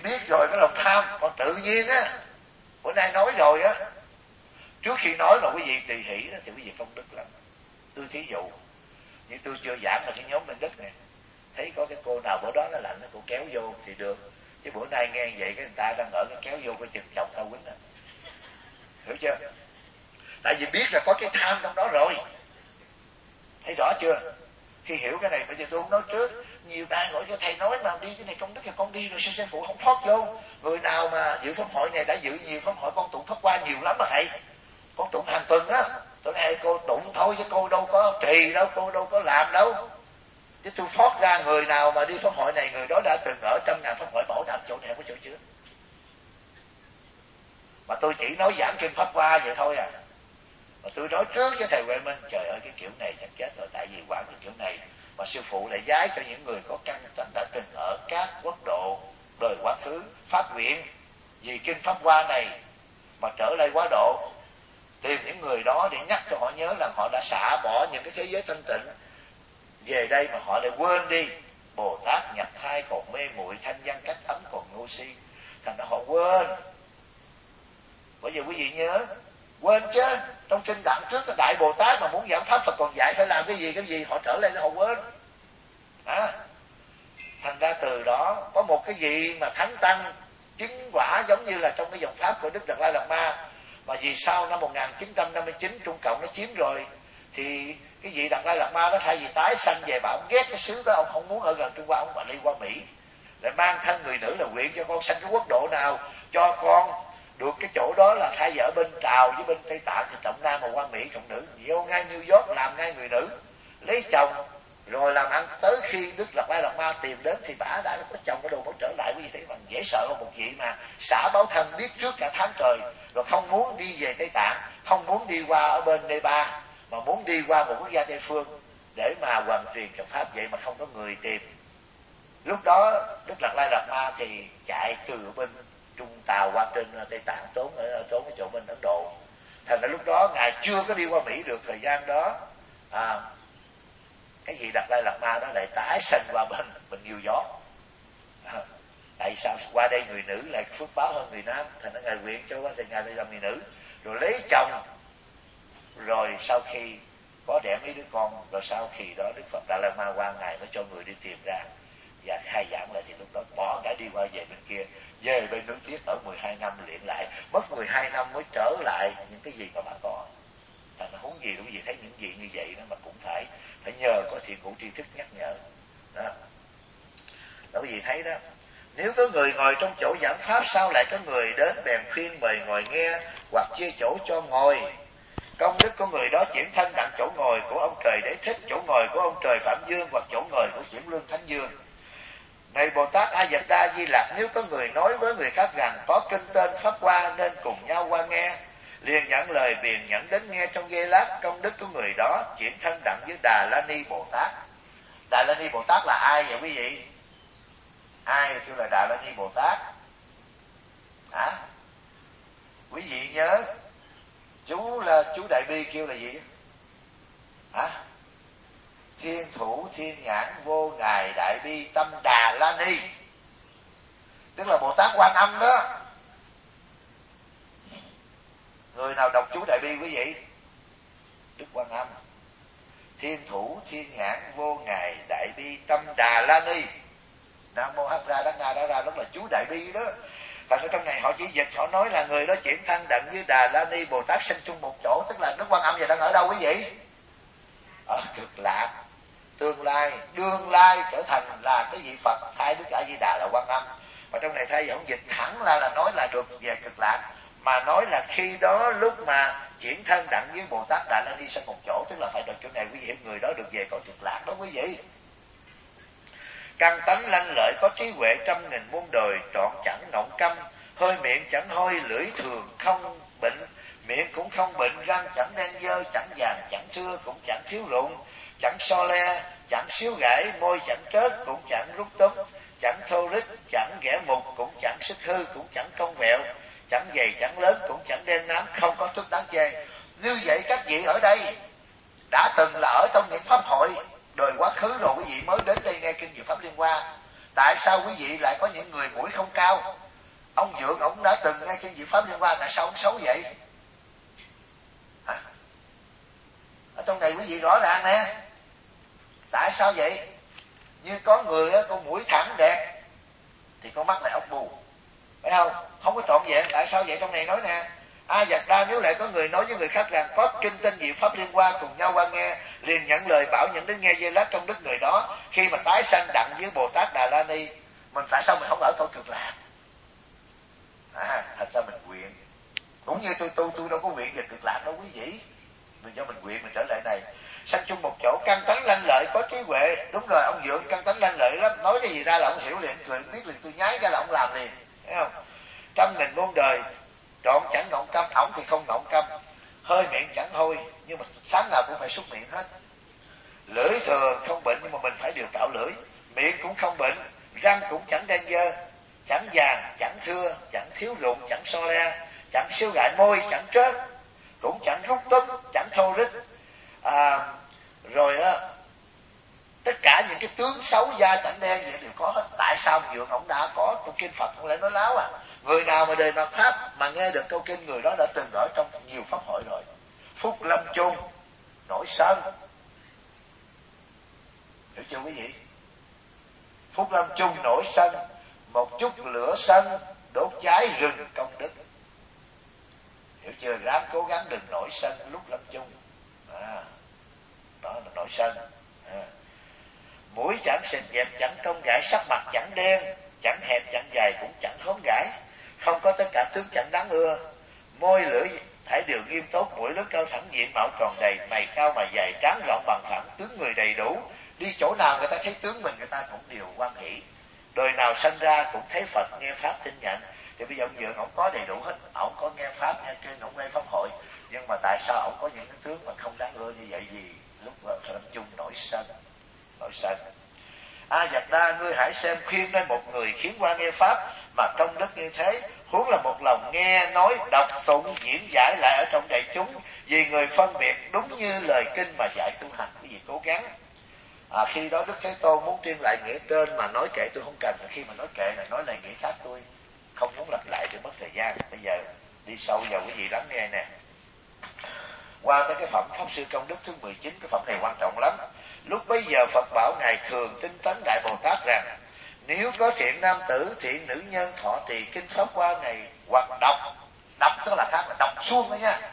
biết rồi cái lòng tham. Còn tự nhiên á, bữa nay nói rồi á, trước khi nói mà quý vị tùy hỷ đó thì quý vị công đức lắm. Tôi thí dụ nhưng tôi chưa giảng là cái nhóm Minh Đức này, thấy có cái cô nào bữa đó nó lạnh, nó cô kéo vô thì được, chứ bữa nay nghe vậy cái người ta đang ở cái kéo vô cái chừng chồng tao quýnh á, hiểu chưa? Tại vì biết là có cái tham trong đó rồi, thấy rõ chưa? Khi hiểu cái này bây giờ tôi không nói trước, nhiều ai hỏi cho thầy nói mà đi cái này công đức thì con đi rồi sư sư phụ không thoát vô. Người nào mà dự pháp hội này đã dự nhiều pháp hội, con tụng pháp qua nhiều lắm mà thầy, con tụng hàng tuần á. Tôi nói cô tụng thôi chứ cô đâu có trì đâu, cô đâu có làm đâu. Chứ tôi thoát ra người nào mà đi pháp hội này, người đó đã từng ở trăm ngàn pháp hội bảo đảm chỗ này có chỗ chưa. Mà tôi chỉ nói giảng kinh pháp qua vậy thôi à. Mà tôi nói trước với thầy Huệ Minh, trời ơi cái kiểu này chắc chết rồi, tại vì quản cái kiểu này mà sư phụ lại giái cho những người có căn tánh đã từng ở các quốc độ đời quá khứ phát nguyện vì kinh pháp hoa này mà trở lại quá độ, tìm những người đó để nhắc cho họ nhớ là họ đã xả bỏ những cái thế giới thanh tịnh về đây, mà họ lại quên đi. Bồ Tát nhập thai còn mê muội, thanh văn cách ấm còn ngu si, thành ra họ quên. Bởi vì quý vị nhớ, quên chứ trong kinh đoạn trước cái Đại Bồ Tát mà muốn giảng pháp Phật còn dạy phải làm cái gì cái gì, họ trở lên họ quên à. Thành ra từ đó có một cái gì mà thánh tăng chứng quả giống như là trong cái dòng pháp của Đức Đạt Lai Lạt Ma, mà vì sau năm một nghìn chín trăm năm mươi chín Trung Cộng nó chiếm rồi, thì cái vị Đạt Lai Lạt Ma đó thay vì tái sanh về mà ông ghét cái xứ đó, ông không muốn ở gần Trung Hoa, ông mà đi qua Mỹ, lại mang thân người nữ là nguyện cho con sanh cái quốc độ nào cho con được cái chỗ đó, là thay vì ở bên Tàu với bên Tây Tạng thì trọng nam mà qua Mỹ trọng nữ, vô ngay New York làm ngay người nữ, lấy chồng rồi làm ăn. Tới khi Đức Đạt Lai Lạt Ma tìm đến thì bả đã có chồng có đồ mới trở lại. Quý vị thấy bằng dễ sợ hơn một vị mà xả báo thân biết trước cả tháng trời, rồi không muốn đi về Tây Tạng, không muốn đi qua ở bên Nepal, mà muốn đi qua một quốc gia Tây phương để mà hoàn truyền cho pháp, vậy mà không có người tìm. Lúc đó Đức Đạt Lai Lạt Ma thì chạy từ bên Trung Tàu qua trên Tây Tạng, trốn ở trốn cái chỗ bên Ấn Độ. Thành ra lúc đó ngài chưa có đi qua Mỹ được. Thời gian đó à, cái gì Đạt Lai Lạt Ma đó lại tái sanh qua bên bên New York à, tại sao qua đây người nữ lại phước báo hơn người nam, thành ra ngài nguyện cho qua thì ngài đi làm người nữ, rồi lấy chồng, rồi sau khi có đẻ mấy đứa con, rồi sau khi đó Đức Phật Đạt Lai Ma qua ngài mới cho người đi tìm ra và khai giảng lại, thì lúc đó bỏ cả đi qua về bên kia, về bên nước Tiết ở mười hai năm luyện lại, mất mười hai năm mới trở lại những cái gì mà bà có. Thành nó huống gì đúng gì, thấy những gì như vậy đó mà cũng phải phải nhờ có thiện hữu tri thức nhắc nhở đó. Đó quý vị thấy đó, nếu có người ngồi trong chỗ giảng pháp, sao lại có người đến bèn khuyên mời ngồi nghe hoặc chia chỗ cho ngồi. Công đức của người đó chuyển thân đặng chỗ ngồi của ông trời Đế Thích, chỗ ngồi của ông trời Phạm Dương, hoặc chỗ ngồi của chuyển lương Thánh Dương. Này Bồ Tát A Dật Đa Di Lặc, nếu có người nói với người khác rằng có kinh tên pháp hoa nên cùng nhau qua nghe, liền nhận lời biền nhẫn đến nghe trong giây lát, công đức của người đó chuyển thân đặng với Đà La Ni Bồ Tát. Đà La Ni Bồ Tát là ai vậy quý vị? Ai kêu là Đà La Ni Bồ Tát? Hả? Quý vị nhớ chú là chú Đại Bi kêu là gì? Hả? Thiên thủ thiên nhãn vô ngài Đại Bi tâm Đà La Ni, tức là Bồ Tát Quan Âm đó. Người nào đọc chú Đại Bi quý vị? Đức Quan Âm. Thiên thủ thiên nhãn vô ngài Đại Bi tâm Đà La Ni, Nam Mô Hắc Ra Đắc Na Đa Ra, đó là chú Đại Bi đó. Thành ở trong này họ chỉ dịch, họ nói là người đó chuyển thân đặng với Đà La Ni Bồ Tát sinh chung một chỗ, tức là Đức Quan Âm giờ đang ở đâu quý vị? Ở Cực Lạc. Tương lai, đương lai trở thành là cái vị Phật thay Đức A Di Đà là Quan Âm. Và trong này thay vì không dịch thẳng ra là nói là được về Cực Lạc, mà nói là khi đó lúc mà chuyển thân đặng với Bồ Tát Đà La Ni sang một chỗ, tức là phải được chỗ này quý vị, người đó được về cõi Cực Lạc đó quý vị. Căn tánh lanh lợi có trí huệ trăm nghìn muôn đời, trọn chẳng ngọng câm, hơi miệng chẳng hôi, lưỡi thường không bệnh, miệng cũng không bệnh, răng chẳng đen dơ, chẳng vàng chẳng thưa, cũng chẳng thiếu rụng, chẳng so le, chẳng xíu gãi, môi chẳng trớt, cũng chẳng rút túm, chẳng thô rích, chẳng ghẻ mục, cũng chẳng sức hư, cũng chẳng cong vẹo, chẳng dày chẳng lớn, cũng chẳng đen nám, không có thức đáng chê. Như vậy các vị ở đây đã từng là ở trong những pháp hội đời quá khứ rồi, quý vị mới đến đây nghe kinh Diệu Pháp Liên Hoa, Tại sao quý vị lại có những người mũi không cao? Ông Vượng ông đã từng nghe trên Diệu Pháp Liên Hoa, tại sao ông xấu vậy? Hả? Ở trong này quý vị rõ ràng nè. Tại sao vậy? Như có người con mũi thẳng đẹp thì con mắt lại ốc bù, phải không? Không có trọn vẹn. Tại sao vậy? Trong này nói nè, A Dạc Đa nếu lại có người nói với người khác rằng có kinh tinh Diệu Pháp Liên Hoa cùng nhau qua nghe, liền nhận lời bảo nhận đến nghe dây lát công đức người đó, khi mà tái sanh đặng với Bồ Tát Đà La Ni. Mình tại sao mình không ở cõi Cực Lạc? À, thật ra mình nguyện. Cũng như tôi tu, tôi đâu có nguyện về Cực Lạc đâu quý vị. Mình do mình nguyện mình trở lại này. Sanh chung một chỗ, căn tánh lanh lợi, có trí huệ. Đúng rồi, ông Vượng căn tánh lanh lợi lắm. Nói cái gì ra là ông hiểu liền, cười biết liền, tôi nhái ra là ông làm liền. Thấy không? Trăm nghìn muôn đời trọn chẳng ngọng câm, ổng thì không ngọng câm, hơi miệng chẳng hôi, nhưng mà sáng nào cũng phải xúc miệng hết. Lưỡi thừa không bệnh, nhưng mà mình phải điều cạo lưỡi. Miệng cũng không bệnh, răng cũng chẳng đen dơ, chẳng vàng, chẳng thưa, chẳng thiếu rụng, chẳng so le, chẳng siêu gại môi, chẳng trớt, cũng chẳng rút túm, chẳng thô rít. À, rồi á, tất cả những cái tướng xấu da chẳng đen vậy đều có hết. Tại sao Vượng ông đã có trong kinh Phật không lẽ nói láo à? Người nào mà đời mặt pháp mà nghe được câu kinh, người đó đã từng ở trong nhiều pháp hội rồi. Phúc lâm chung nổi sân, hiểu chưa quý vị? Phúc lâm chung nổi sân, một chút lửa sân đốt cháy rừng công đức. Hiểu chưa? Ráng cố gắng đừng nổi sân lúc lâm chung. À, đó là nổi sân. À. Mũi chẳng xịt dẹp, chẳng cong gãi, sắc mặt chẳng đen, chẳng hẹp chẳng dài, cũng chẳng khóm gãi, không có tất cả tướng chẳng đáng ưa. Môi lưỡi thải đều nghiêm tốt, mũi lớn cao thẳng diện, mạo tròn đầy, mày cao mà dài, trán rộng bằng phẳng, tướng người đầy đủ. Đi chỗ nào người ta thấy tướng mình, người ta cũng đều hoan hỷ. Đời nào sanh ra cũng thấy Phật, nghe pháp tin nhận. Thì bây giờ ông Vượng ông có đầy đủ hết, ông có nghe pháp, nghe trên, ông nghe pháp hội, nhưng mà tại sao ông có những cái tướng mà không đáng ưa như vậy? Gì lúc lâm chung nổi sân, nổi sân. A Dạc Đa, ngươi hãy xem, khuyên nên một người khiến qua nghe pháp mà công đức như thế, huống là một lòng nghe nói đọc tụng diễn giải lại ở trong đại chúng, vì người phân biệt đúng như lời kinh mà dạy tu hành. Cái gì cố gắng. À, khi đó Đức Thế Tôn muốn tuyên lại nghĩa trên mà nói kệ tôi không cần, khi mà nói kệ là nói lại nghĩa khác, tôi không muốn lặp lại để mất thời gian. Bây giờ đi sâu vào quý vị lắng nghe nè. Qua tới cái phẩm Pháp Sư Công Đức thứ mười chín, cái phẩm này quan trọng lắm. Lúc bấy giờ Phật bảo Ngài thường tinh tấn Đại Bồ Tát rằng, nếu có thiện nam tử, thiện nữ nhân thọ trì kinh Pháp Hoa này, hoặc đọc, đọc tức là khác, là đọc suông đó nha.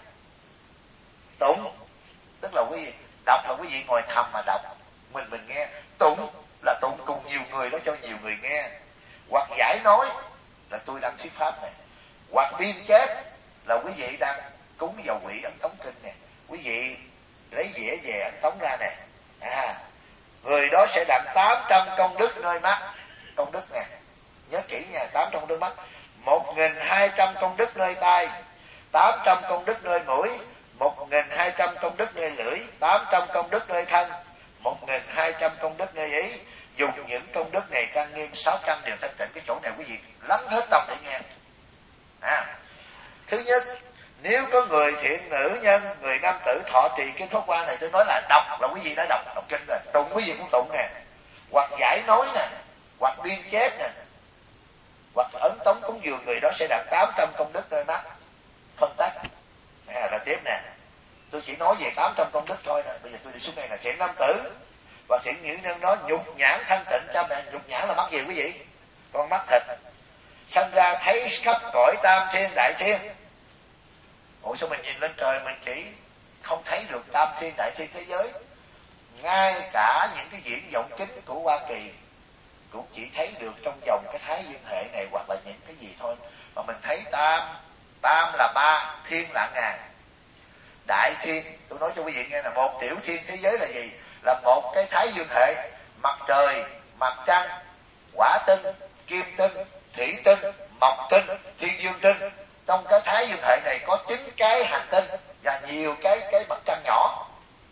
Tụng tức là quý vị đọc là quý vị ngồi thầm mà đọc, mình mình nghe. Tụng là tụng cùng nhiều người đó, cho nhiều người nghe. Hoặc giải nói là tôi đang thuyết pháp này. Hoặc biên chép là quý vị đang cúng vào quỹ ấn tống kinh nè, quý vị lấy dĩa về ấn tống ra nè. À, người đó sẽ đặng tám trăm công đức nơi mắt. Công đức nè, nhớ kỹ nha, tám trăm công đức mắt. Một nghìn hai trăm công đức nơi tai, tám trăm công đức nơi mũi, một nghìn hai trăm công đức nơi lưỡi, tám trăm công đức nơi thân, một nghìn hai trăm công đức nơi ý. Dùng những công đức này trang nghiêm, sáu trăm điều thanh tịnh. Cái chỗ này quý vị lắng hết tâm để nghe. À, thứ nhất, nếu có người thiện nữ nhân, người nam tử thọ trì kinh Pháp Hoa này, tôi nói là đọc là quý vị đã đọc đọc kinh rồi. Tụng quý vị cũng tụng nè, hoặc giải nói nè, hoặc biên chép nè, hoặc ấn tống cúng dường, người đó sẽ đạt tám trăm công đức nơi mắt. Phân tách. À, là tiếp nè, tôi chỉ nói về tám trăm công đức thôi nè. Bây giờ tôi đi xuống đây là thiện nam tử và thiện nữ nhân đó nhục nhãn thanh tịnh cha mẹ. Nhục nhãn là mắt gì quý vị? Con mắt thịt. Sanh ra thấy khắp cõi tam thiên đại thiên. Ủa sao mình nhìn lên trời mình chỉ không thấy được tam thiên đại thiên thế giới? Ngay cả những cái viễn vọng kính của Hoa Kỳ cũng chỉ thấy được trong vòng cái thái dương hệ này, hoặc là những cái gì thôi. Mà mình thấy tam, tam là ba, thiên là ngàn. Đại thiên, tôi nói cho quý vị nghe là một tiểu thiên thế giới là gì? Là một cái thái dương hệ, mặt trời, mặt trăng, quả tinh, kim tinh, thủy tinh, mộc tinh, thiên dương tinh. Trong cái thái dương hệ này có chín cái hành tinh và nhiều cái cái mặt trăng nhỏ.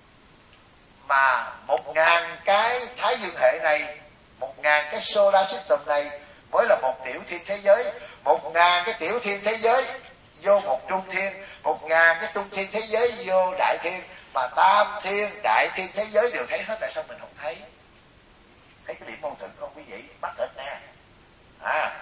Mà một ngàn cái thái dương hệ này, một ngàn cái solar system này mới là một tiểu thiên thế giới. Một ngàn cái tiểu thiên thế giới vô một trung thiên, một ngàn cái trung thiên thế giới vô đại thiên. Mà tam thiên, đại thiên thế giới đều thấy hết, tại sao mình không thấy? Thấy cái điểm mâu thuẫn không quý vị? Mắt thịt nè. À.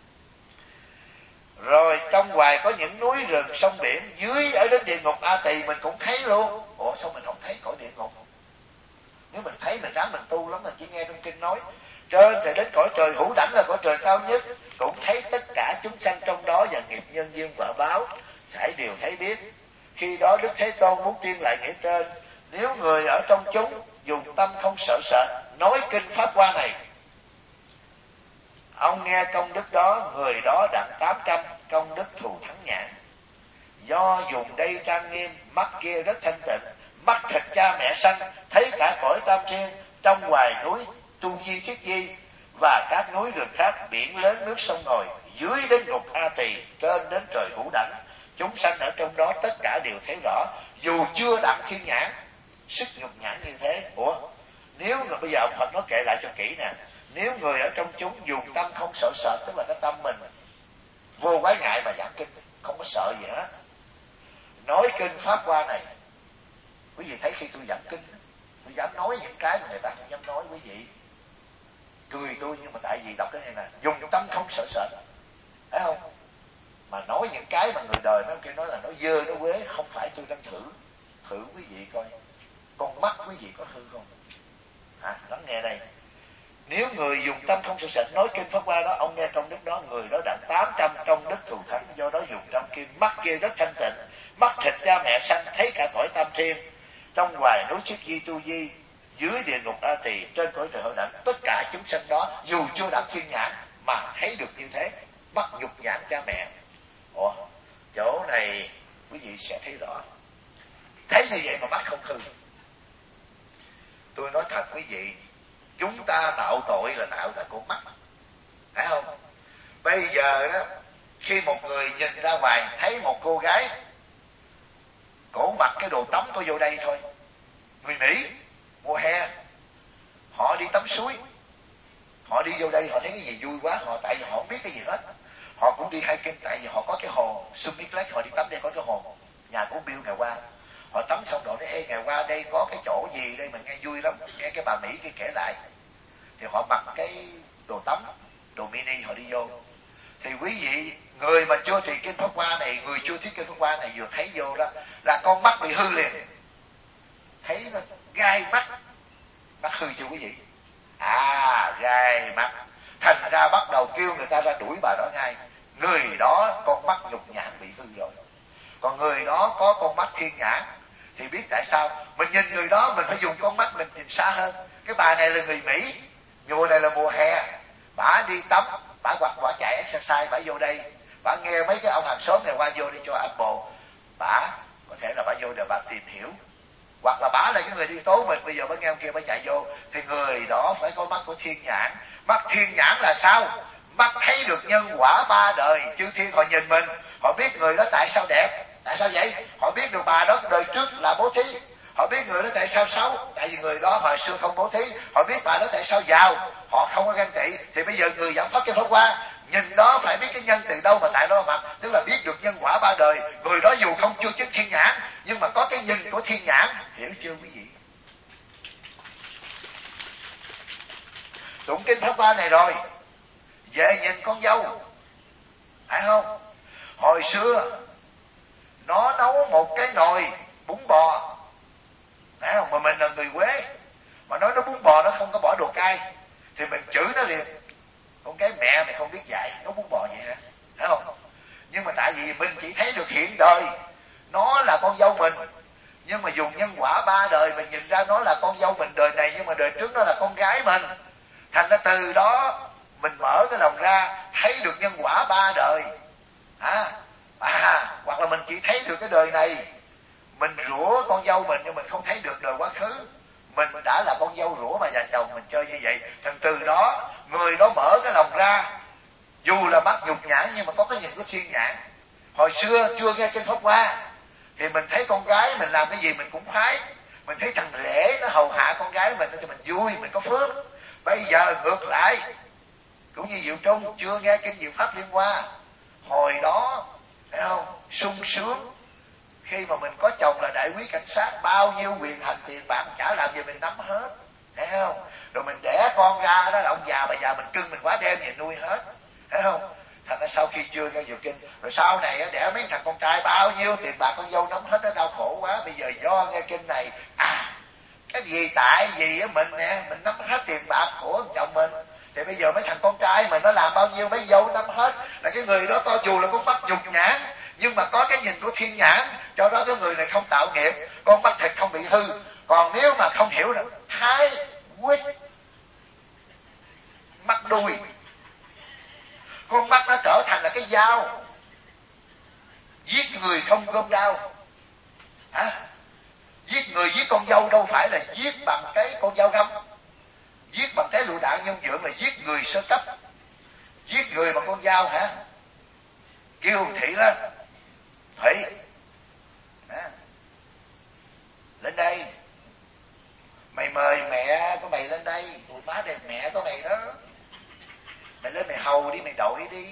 Rồi trong hoài có những núi rừng sông biển, dưới ở đến địa ngục A Tỳ mình cũng thấy luôn. Ủa sao mình không thấy cõi địa ngục? Nếu mình thấy mình ráng mình tu lắm, mình chỉ nghe trong kinh nói trên thì đến cõi trời hữu đảnh là cõi trời cao nhất, cũng thấy tất cả chúng sanh trong đó và nghiệp nhân duyên quả báo phải đều thấy biết. Khi đó Đức Thế Tôn muốn tuyên lại nghĩa trên: nếu người ở trong chúng dùng tâm không sợ sệt nói kinh pháp hoa này, ông nghe công đức đó, người đó đặng tám trăm công đức thù thắng nhãn. Do dùng đây trang nghiêm, mắt kia rất thanh tịnh, mắt thịt cha mẹ sanh, thấy cả cõi tam thiên, trong hoài núi Tu Di Thiết Di và các núi rừng khác, biển lớn nước sông ngòi, dưới đến ngục A Tỳ, trên đến trời hữu đảnh, chúng sanh ở trong đó tất cả đều thấy rõ, dù chưa đặng thiên nhãn. Sức nhục nhãn như thế. Ủa nếu mà bây giờ ông Phật nói kệ lại cho kỹ nè, nếu người ở trong chúng dùng tâm không sợ sệt, tức là cái tâm mình vô quái ngại mà giảng kinh, không có sợ gì hết, nói kinh pháp hoa này. Quý vị thấy khi tôi giảng kinh, tôi dám nói những cái mà người ta không dám nói. Quý vị cười tôi, nhưng mà tại vì đọc cái này nè, dùng tâm không sợ sệt, thấy không? Mà nói những cái mà người đời nó kia nói là nó dơ nó quế, không phải tôi đang thử thử quý vị coi con mắt quý vị có hư không. À, lắng nghe đây. Nếu người dùng tâm không sợ sệt nói kinh pháp hoa đó, ông nghe công đức đó, người đó đặng tám trăm công đức thù thắng. Do đó dùng trăm kim, mắt kia rất thanh tịnh, mắt thịt cha mẹ sanh, thấy cả cõi tam thiên, trong hoài núi Thiết Di Tu Di, dưới địa ngục A Tỳ, trên cõi trời hữu đảnh, tất cả chúng sanh đó dù chưa đặng thiên nhãn mà thấy được như thế, mắt nhục nhãn cha mẹ. Ủa chỗ này quý vị sẽ thấy rõ, thấy như vậy mà mắt không hư. Tôi nói thật quý vị, chúng ta tạo tội là tạo tại con mắt, phải không? Bây giờ đó, khi một người nhìn ra ngoài thấy một cô gái cổ mặc cái đồ tắm có vô đây thôi, người Mỹ mùa hè họ đi tắm suối, họ đi vô đây họ thấy cái gì vui quá, họ tại vì họ không biết cái gì hết, họ cũng đi hiking, tại vì họ có cái hồ Summit Lake, họ đi tắm đây có cái hồ, nhà của Bill ngày qua, họ tắm xong rồi nói: ê ngày qua đây có cái chỗ gì đây mà nghe vui lắm, nghe cái bà Mỹ kia kể lại. Thì họ mặc cái đồ tắm, đồ mini họ đi vô. Thì quý vị, người mà chưa trì kinh pháp hoa này, người chưa thiết kinh pháp hoa này vừa thấy vô đó là con mắt bị hư liền, thấy nó gai mắt. Mắt hư chưa quý vị? À, gai mắt, thành ra bắt đầu kêu người ta ra đuổi bà đó ngay. Người đó con mắt nhục nhãn bị hư rồi. Còn người đó có con mắt thiên nhãn thì biết tại sao mình nhìn người đó mình phải dùng con mắt mình nhìn xa hơn. Cái bà này là người Mỹ, mùa này là mùa hè, bả đi tắm, bả hoặc bả chạy exercise, bả vô đây, bả nghe mấy cái ông hàng xóm này qua vô đi cho Apple, bả có thể là bả vô để bả tìm hiểu, hoặc là bả là cái người đi tố mình, bây giờ bả nghe ông kia bả chạy vô, thì người đó phải có mắt của thiên nhãn. Mắt thiên nhãn là sao? Mắt thấy được nhân quả ba đời. Chư thiên họ nhìn mình, họ biết người đó tại sao đẹp, tại sao vậy? Họ biết được bà đó đời trước là bố thí, họ biết người đó tại sao xấu, tại vì người đó hồi xưa không bố thí. Họ biết bà đó tại sao giàu, họ không có ganh tị. Thì bây giờ người giảng pháp cái pháp hoa, nhìn đó phải biết cái nhân từ đâu mà tại đó mặt, tức là biết được nhân quả ba đời. Người đó dù không chưa chứng thiên nhãn, nhưng mà có cái nhìn của thiên nhãn, hiểu chưa quý vị? Tụng kinh pháp hoa này rồi, về nhìn con dâu, phải không? Hồi xưa nó nấu một cái nồi bún bò, phải không? Mà mình là người Quế, mà nói nó bún bò nó không có bỏ đồ cay, thì mình chửi nó liền: con cái mẹ mày không biết dạy, nấu bún bò vậy hả? Phải không? Nhưng mà tại vì mình chỉ thấy được hiện đời nó là con dâu mình, nhưng mà dùng nhân quả ba đời mình nhìn ra nó là con dâu mình đời này, nhưng mà đời trước nó là con gái mình. Thành ra từ đó mình mở cái lòng ra thấy được nhân quả ba đời. À, à, hoặc là mình chỉ thấy được cái đời này, mình rủa con dâu mình nhưng mình không thấy được đời quá khứ. Mình đã là con dâu rủa mà nhà chồng mình chơi như vậy. Thành từ đó người đó mở cái lòng ra, dù là mắt nhục nhãn nhưng mà có cái nhìn của thiên nhãn. Hồi xưa chưa nghe kinh pháp hoa thì mình thấy con gái mình làm cái gì mình cũng khoái, mình thấy thằng rể nó hầu hạ con gái mình thì mình vui, mình có phước. Bây giờ ngược lại, cũng như Diệu Trung chưa nghe kinh Diệu Pháp Liên Hoa, hồi đó thấy không, sung sướng khi mà mình có chồng là đại quý cảnh sát, bao nhiêu quyền hành tiền bạc chả làm gì mình nắm hết, thấy không? Rồi mình đẻ con ra đó là ông già bà già mình cưng mình quá đem về nuôi hết, thấy không? Thành ra sau khi chưa nghe Diệu Kinh, rồi sau này đẻ mấy thằng con trai bao nhiêu tiền bạc con dâu nắm hết, nó đau khổ quá. Bây giờ do nghe kinh này, à cái gì tại vì mình nè, mình nắm hết tiền bạc của chồng mình, thì bây giờ mấy thằng con trai mình nó làm bao nhiêu mấy dâu nắm hết, là cái người đó có dù là con mắt nhục nhãn nhưng mà có cái nhìn của thiên nhãn, cho đó cái người này không tạo nghiệp, con mắt thịt không bị hư. Còn nếu mà không hiểu được hai quýt mắt đuôi, con mắt nó trở thành là cái dao giết người không gom đau. Hả? Giết người giết con dâu đâu phải là giết bằng cái con dao găm, giết bằng cái lựu đạn nhân dưỡng là giết người sơ cấp. Giết người bằng con dao hả? Kêu Thị lên, Thị à, lên đây, mày mời mẹ của mày lên đây, tụi má đẹp mẹ của mày đó, mày lên mày hầu đi, mày đội đi.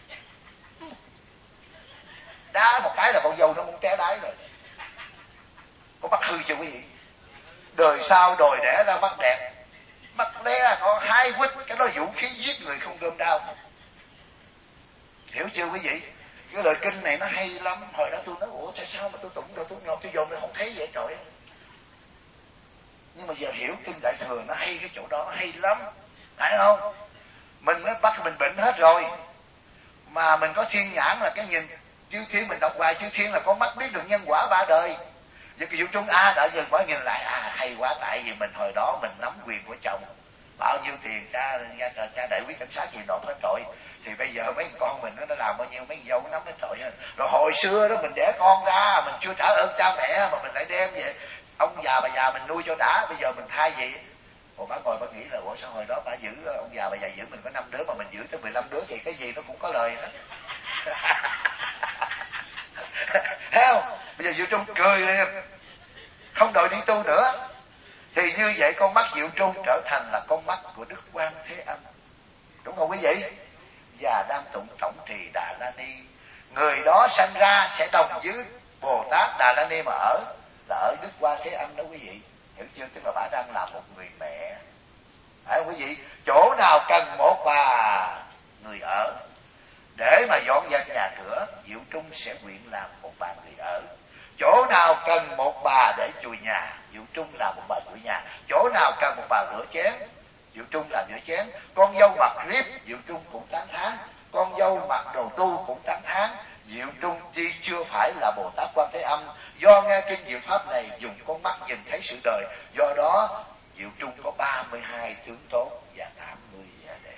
Đá một cái là con dâu nó muốn té đáy rồi. Có mắt hư chưa quý vị? Đời sau đòi đẻ ra mắt đẹp, mắt lé có hai quýt, cái đó vũ khí giết người không gom đau. Hiểu chưa quý vị? Cái lời kinh này nó hay lắm. Hồi đó tôi nói ủa tại sao mà tôi tụng rồi tôi nhột tôi dồn nó không thấy vậy trời. Nhưng mà giờ hiểu kinh Đại Thừa nó hay cái chỗ đó, nó hay lắm, phải không? Mình nó bắt mình bệnh hết rồi mà mình có thiên nhãn là cái nhìn chư thiên, mình đọc hoài chư thiên là có mắt biết được nhân quả ba đời. Giờ cái vụ trung a đã giờ mới nhìn lại, à hay quá, tại vì mình hồi đó mình nắm quyền của chồng, bao nhiêu tiền cha cha, cha đại quý cảnh sát gì nộp hết trội, thì bây giờ mấy con mình nó làm bao nhiêu mấy dâu nắm hết trội. Rồi hồi xưa đó mình đẻ con ra mình chưa trả ơn cha mẹ mà mình lại đem về ông già bà già mình nuôi cho đã. Bây giờ mình thay gì? Ủa bà ngồi bà nghĩ là ủa sao hồi đó bà giữ ông già bà già giữ mình có năm đứa mà mình giữ tới mười lăm đứa, thì cái gì nó cũng có lời hết. Thấy không? Bây giờ Diệu Trung cười liền, không đòi đi tu nữa. Thì như vậy con mắt Diệu Trung trở thành là con mắt của Đức Quan Thế Âm, đúng không quý vị? Và đang tụng tổng trì Đà La Ni, người đó sanh ra sẽ đồng với Bồ Tát Đà La Ni mà ở, là ở Đức Quan Thế Âm đó quý vị. Hiểu chưa? Tức là bà đang làm một người mẹ, phải không quý vị? Chỗ nào cần một bà người ở để mà dọn dẹp nhà cửa, Diệu Trung sẽ nguyện làm một bà người ở. Chỗ nào cần một bà để chùi nhà, Diệu Trung làm một bà chùi nhà. Chỗ nào cần một bà rửa chén, Diệu Trung làm rửa chén. Con dâu mặc riết, Diệu Trung cũng tán thán. Con dâu mặc đồ tu cũng tán thán. Diệu Trung chi chưa phải là Bồ Tát Quan Thế Âm. Do nghe kinh Diệu Pháp này dùng con mắt nhìn thấy sự đời, do đó Diệu Trung có ba mươi hai tướng tốt và tám mươi vẻ đẹp.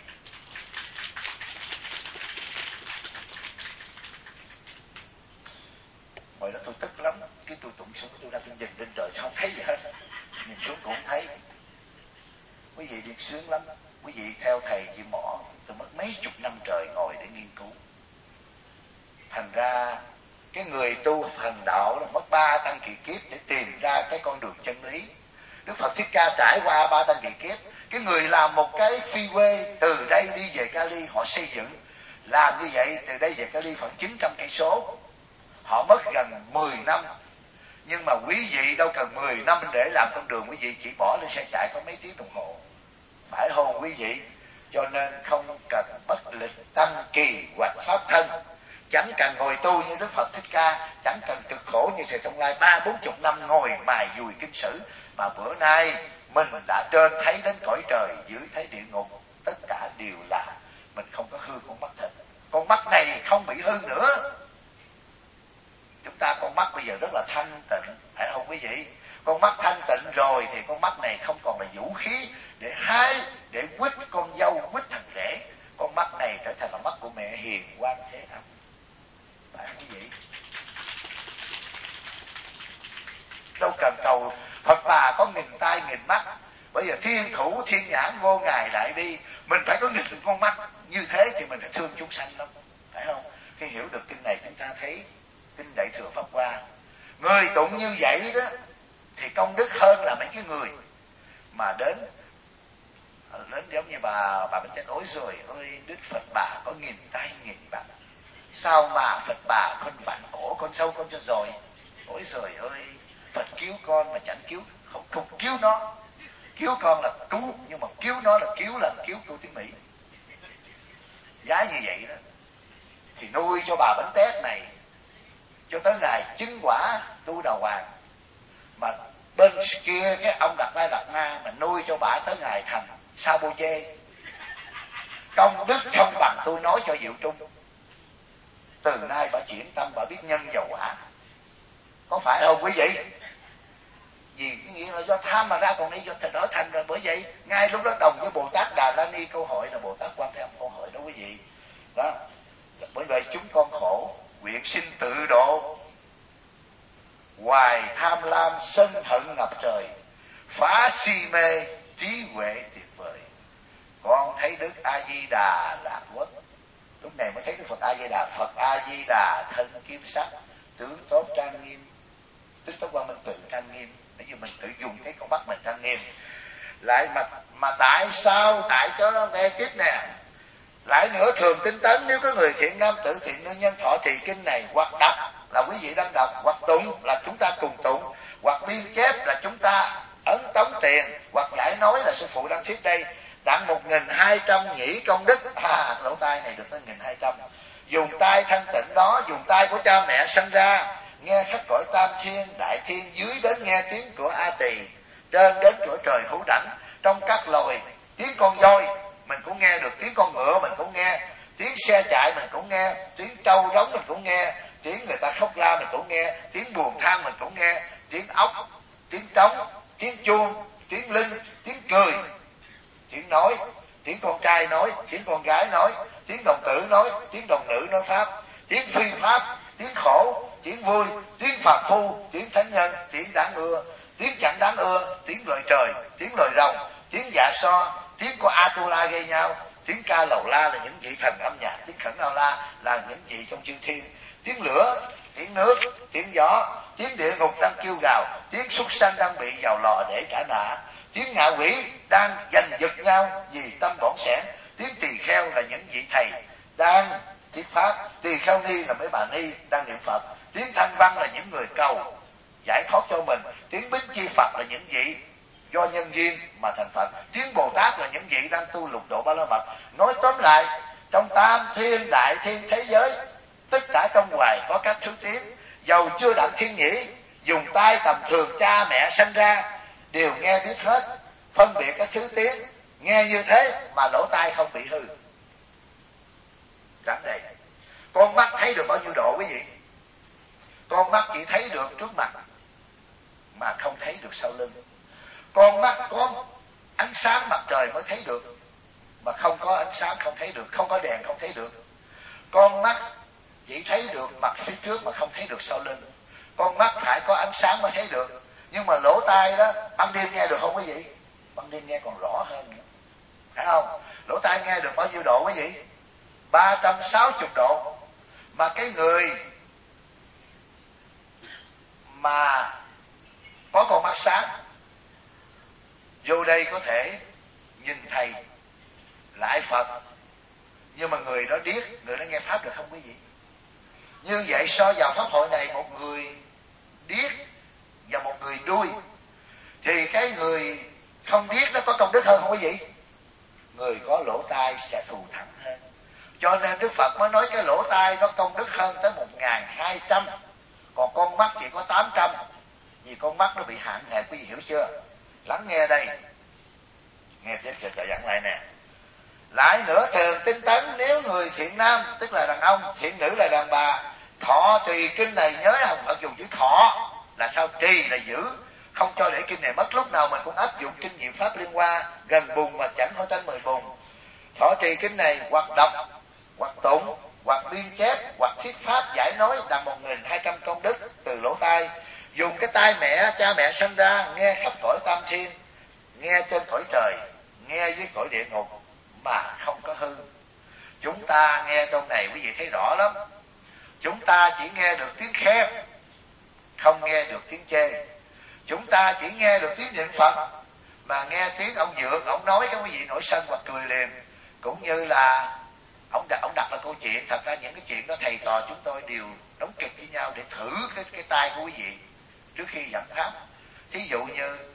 Hồi đó tôi tức lắm, cái tôi tụng xuống tôi ra tôi nhìn lên trời sao không thấy gì hết, nhìn xuống cũng không thấy. Quý vị điệt sướng lắm. Quý vị theo thầy chị Mỏ, tôi mất mấy chục năm trời ngồi để nghiên cứu. Thành ra cái người tu thần đạo là mất ba tăng kỳ kiếp để tìm ra cái con đường chân lý. Đức Phật Thích Ca trải qua ba tăng kỳ kiếp. Cái người làm một cái freeway từ đây đi về Cali, họ xây dựng làm như vậy từ đây về Cali khoảng chín trăm cây số, họ mất gần mười năm. Nhưng mà quý vị đâu cần mười năm để làm con đường, quý vị chỉ bỏ lên xe chạy có mấy tiếng đồng hồ, phải hôn quý vị. Cho nên không cần bất lịch tăng kỳ hoặc pháp thân, chẳng cần ngồi tu như Đức Phật Thích Ca, chẳng cần cực khổ như Thầy Thông Lai ba bốn chục năm ngồi mài dùi kinh sử, mà bữa nay mình đã trên thấy đến cõi trời, dưới thấy địa ngục, tất cả đều là mình không có hư con mắt thịt. Con mắt này không bị hư nữa. Chúng ta con mắt bây giờ rất là thanh tịnh, phải không quý vị? Con mắt thanh tịnh rồi thì con mắt này không còn là vũ khí để hái, để quýt con dâu, quýt thằng rể. Con mắt này trở thành là mắt của mẹ hiền Quan Thế Âm, phải không quý vị? Đâu cần cầu Phật bà có nghìn tay nghìn mắt. Bây giờ thiên thủ thiên nhãn vô ngài đại bi, mình phải có nghìn con mắt như thế thì mình phải thương chúng sanh lắm, phải không? Khi hiểu được kinh này chúng ta thấy kinh Đại Thừa Pháp Hoa, người tụng như vậy đó thì công đức hơn là mấy cái người mà đến đến giống như bà bà Bình Chánh ối rồi ơi Đức Phật bà có nghìn tay nghìn mắt, sao mà Phật bà con vặn cổ con sâu con cho rồi, ối rồi ơi Phật cứu con mà chẳng cứu, không, không cứu nó. Cứu con là cứu, nhưng mà cứu nó là cứu là cứu của tiếng Mỹ. Giá như vậy đó. Thì nuôi cho bà bánh tét này cho tới ngày chứng quả tu đào hoàng. Mà bên kia cái ông Đạt Lai Lạt Ma mà nuôi cho bà tới ngày thành Sa Bô Chê. Công đức không bằng tôi nói cho Diệu Trung. Từ nay bà chuyển tâm, bà biết nhân và quả. Có phải không quý vị? Vì cái nghĩa là do tham mà ra, còn đi do thành trở thành rồi. Bởi vậy ngay lúc đó đồng với Bồ Tát Đà La Ni câu hỏi là Bồ Tát Quan Thế Âm câu hỏi đó quý vị. Đó. Bởi vậy chúng con khổ, nguyện xin tự độ, hoài tham lam sân hận ngập trời, phá si mê trí huệ tuyệt vời. Con thấy Đức A Di Đà lạc quốc. Lúc này mới thấy Đức Phật A Di Đà. Phật A Di Đà thân kim sắc, tướng tốt trang nghiêm. Tức tốt qua mình tự trang nghiêm. Nếu như mình tự dùng cái con mắt mình trang nghiêm. Lại mà mà tại sao tại cho nghe tiếp nè. Lại nữa thường tinh tấn, nếu có người thiện nam tử thiện nữ nhân thọ trì kinh này, hoặc đọc là quý vị đang đọc, hoặc tụng là chúng ta cùng tụng, hoặc biên chép là chúng ta ấn tống tiền, hoặc giải nói là sư phụ đang thuyết đây, đặng một nghìn hai trăm nhĩ công đức. À, lỗ tai này được tới một nghìn hai trăm. Dùng tay thanh tịnh đó, dùng tay của cha mẹ sinh ra, nghe khắp cõi tam thiên đại thiên, dưới đến nghe tiếng của A Tỳ, trên đến cõi trời hữu đảnh, trong các loài tiếng con voi mình cũng nghe được, tiếng con ngựa mình cũng nghe, tiếng xe chạy mình cũng nghe, tiếng trâu rống mình cũng nghe, tiếng người ta khóc la mình cũng nghe, tiếng buồn than mình cũng nghe, tiếng ốc, tiếng trống, tiếng chuông, tiếng linh, tiếng cười, tiếng nói, tiếng con trai nói, tiếng con gái nói, tiếng đồng tử nói, tiếng đồng nữ nói pháp, tiếng phi pháp, tiếng khổ, tiếng vui, tiếng phàm phu, tiếng thánh nhân, tiếng đáng ưa, tiếng chẳng đáng ưa, tiếng loài trời, tiếng loài rồng, tiếng dạ so, tiếng của Atula gây nhau, tiếng ca lầu la là những vị thần âm nhạc, tiếng khẩn nào la là những vị trong chư thiên, tiếng lửa, tiếng nước, tiếng gió, tiếng địa ngục đang kêu gào, tiếng súc sanh đang bị vào lò để trả nợ, tiếng ngạ quỷ đang giành giật nhau vì tâm bỏng sẻn, tiếng tỳ kheo là những vị thầy đang thuyết pháp, tỳ kheo ni là mấy bà ni đang niệm Phật, tiếng thanh văn là những người cầu giải thoát cho mình, tiếng bính chi Phật là những vị do nhân duyên mà thành Phật, tiếng Bồ Tát là những vị đang tu lục độ ba la mật. Nói tóm lại, trong tam thiên đại thiên thế giới, tất cả trong ngoài có các thứ tiếng, dầu chưa đặng thiên nhĩ, dùng tay tầm thường cha mẹ sanh ra đều nghe biết hết, phân biệt các thứ tiếng, nghe như thế mà lỗ tai không bị hư. Rắn đây, con mắt thấy được bao nhiêu độ quý vị? Con mắt chỉ thấy được trước mặt mà không thấy được sau lưng. Con mắt có ánh sáng mặt trời mới thấy được, mà không có ánh sáng không thấy được, không có đèn không thấy được. Con mắt chỉ thấy được mặt phía trước mà không thấy được sau lưng. Con mắt phải có ánh sáng mới thấy được. Nhưng mà lỗ tai đó, ban đêm nghe được không quý vị? Ban đêm nghe còn rõ hơn nữa, phải không? Lỗ tai nghe được bao nhiêu độ quý vị? ba trăm sáu mươi độ. Mà cái người mà có con mắt sáng vô đây có thể nhìn thầy lại Phật, nhưng mà người đó điếc, người đó nghe pháp được không quý vị? Như vậy so vào pháp hội này, một người điếc và một người đuôi, thì cái người không điếc nó có công đức hơn không quý vị? Người có lỗ tai sẽ thù thắng hơn. Cho nên Đức Phật mới nói cái lỗ tai nó công đức hơn tới một nghìn hai trăm, còn con mắt chỉ có tám trăm, vì con mắt nó bị hạn hẹp, quý vị hiểu chưa? Lắng nghe đây, nghe tiếp kịch rồi dẫn lại nè. Lại nữa thường tinh tấn, nếu người thiện nam tức là đàn ông, thiện nữ là đàn bà, thọ trì kinh này, nhớ không? Phật dùng chữ thọ là sao? Trì là giữ, không cho để kinh này mất. Lúc nào mình cũng áp dụng kinh nghiệm pháp liên hoa, gần bùn mà chẳng hối tanh mười bùn. Thọ trì kinh này hoặc đọc, hoặc tụng, hoặc biên chép, hoặc thuyết pháp giải nói, đạt một nghìn hai trăm công đức từ lỗ tai. Dùng cái tai mẹ, cha mẹ sinh ra, nghe khắp cõi tam thiên, nghe trên cõi trời, nghe dưới cõi địa ngục mà không có hư. Chúng ta nghe trong này quý vị thấy rõ lắm. Chúng ta chỉ nghe được tiếng khen, không nghe được tiếng chê. Chúng ta chỉ nghe được tiếng niệm Phật, mà nghe tiếng ông Dược, ông nói các quý vị nổi sân hoặc cười liền. Cũng như là ông đặt, ông đặt là câu chuyện. Thật ra những cái chuyện đó thầy trò chúng tôi đều đóng kịch với nhau để thử cái, cái tai của quý vị trước khi dẫn pháp. Thí dụ như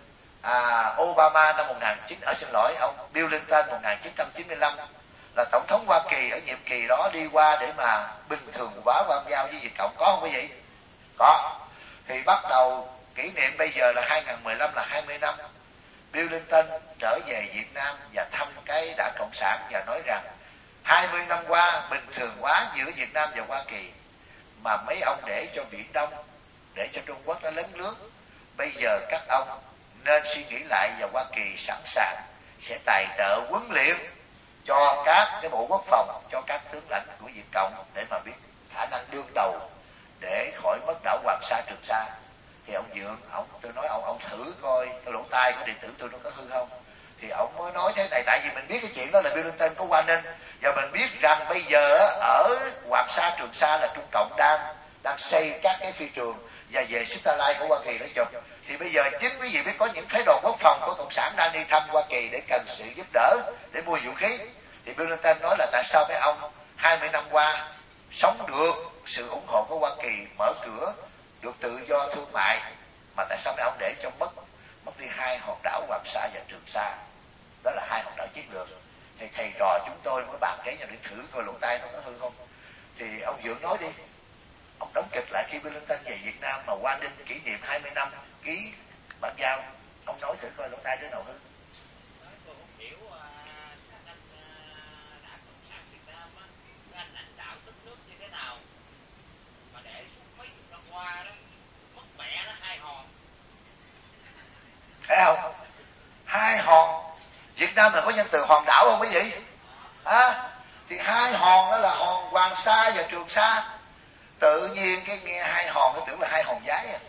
à, Obama năm một nghìn chín trăm ở xin lỗi ông Bill Clinton một nghìn chín trăm chín mươi lăm là tổng thống Hoa Kỳ ở nhiệm kỳ đó đi qua để mà bình thường hóa quan giao với Việt Cộng, có không quý vị? Có. Thì bắt đầu kỷ niệm bây giờ là hai nghìn mười lăm là hai mươi năm. Bill Clinton trở về Việt Nam và thăm cái Đảng Cộng sản và nói rằng hai mươi năm qua bình thường hóa giữa Việt Nam và Hoa Kỳ, mà mấy ông để cho Biển Đông, để cho Trung Quốc nó lấn lướt. Bây giờ các ông nên suy nghĩ lại, và Hoa Kỳ sẵn sàng sẽ tài trợ huấn luyện cho các cái bộ quốc phòng, cho các tướng lãnh của Việt Cộng để mà biết khả năng đương đầu để khỏi mất đảo Hoàng Sa Trường Sa. Thì ông Dượng, ông tôi nói ông ông thử coi cái lỗ tai của điện tử tôi nó có hư không. Thì ông mới nói thế này, tại vì mình biết cái chuyện đó là Bill Clinton có qua Ninh, và mình biết rằng bây giờ ở Hoàng Sa Trường Sa là Trung Cộng đang đang xây các cái phi trường và về satellite của Hoa Kỳ nó chụp. Thì bây giờ chính quý vị biết có những phái đoàn quốc phòng của Cộng sản đang đi thăm Hoa Kỳ để cần sự giúp đỡ để mua vũ khí. Thì Bill Clinton nói là tại sao mấy ông hai mươi năm qua sống được sự ủng hộ của Hoa Kỳ, mở cửa được tự do thương mại, mà tại sao mấy ông để cho mất mất đi hai hòn đảo Hoàng Sa và Trường Sa? Đó là hai hòn đảo chiến lược. Thì thầy trò chúng tôi mới bàn kế nhau để thử coi lỗ tai nó có hư không. Thì ông Dượng nói đi, ông đóng kịch lại khi Bill Clinton về Việt Nam mà qua Ninh kỷ niệm hai mươi năm ký bản giao, ông nói thử coi lỗ tai đứa nào hư. Thấy không? Hai hòn. Việt Nam là có nhân từ hòn đảo không quý vị? À, thì hai hòn đó là hòn Hoàng Sa và Trường Sa. Tự nhiên cái nghe hai hòn cái tưởng là hai hòn giái à.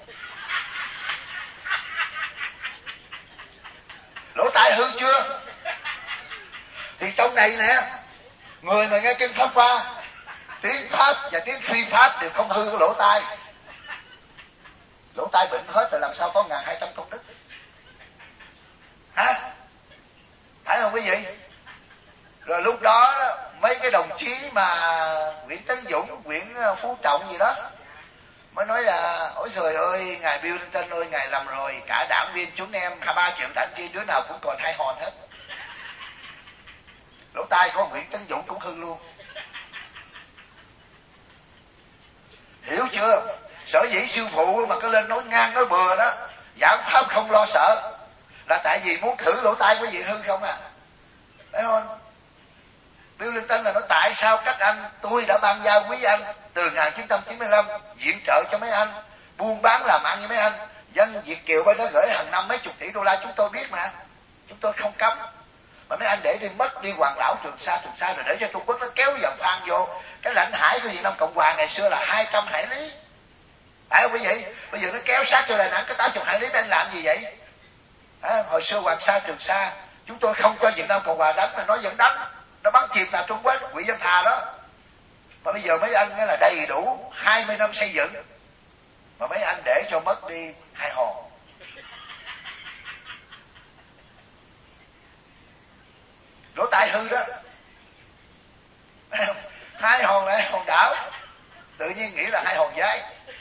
Lỗ tai hư chưa? Thì trong này nè, người mà nghe kinh Pháp Hoa, tiếng Pháp và tiếng phi Pháp đều không hư cái lỗ tai. Lỗ tai bệnh hết rồi làm sao có ngàn hai trăm công đức? Hả? Phải không quý vị? Rồi lúc đó mấy cái đồng chí mà Nguyễn Tấn Dũng, Nguyễn Phú Trọng gì đó mới nói là ôi trời ơi, ngài Bill Clinton ơi, ngài làm rồi, cả đảng viên chúng em hai ba triệu đảng viên đứa nào cũng còn hai hòn hết. Lỗ tai của Nguyễn Tấn Dũng cũng hư luôn. Hiểu chưa? Sở dĩ sư phụ mà cứ lên nói ngang nói bừa đó, giảng pháp không lo sợ, là tại vì muốn thử lỗ tai quý vị hư không à. Phải không? Bill Clinton là nói tại sao các anh, tôi đã ban giao quý anh từ một nghìn chín trăm chín mươi lăm viện trợ cho mấy anh, buôn bán làm ăn với mấy anh, dân Việt kiều bên đó gửi hàng năm mấy chục tỷ đô la, chúng tôi biết mà, chúng tôi không cấm. Mà mấy anh để đi mất đi Hoàng đảo Trường Sa, Trường Sa rồi để cho Trung Quốc nó kéo dần phan vô. Cái lãnh hải của Việt Nam Cộng Hòa ngày xưa là hai trăm hải lý. Phải không quý vị? Bây giờ nó kéo sát cho Đà Nẵng cái tám mươi hải lý, anh làm gì vậy? À, hồi xưa Hoàng Sa Trường Sa chúng tôi không cho Việt Nam Cộng Hòa đánh, mà nó vẫn đánh, nó bắn chìm là Trung Quốc, Ngụy Văn Thà đó. Mà bây giờ mấy anh là đầy đủ hai mươi năm xây dựng, mà mấy anh để cho mất đi hai hòn. Lỗ tai hư đó. Hai hòn là hai hòn đảo, tự nhiên nghĩ là hai hòn giái.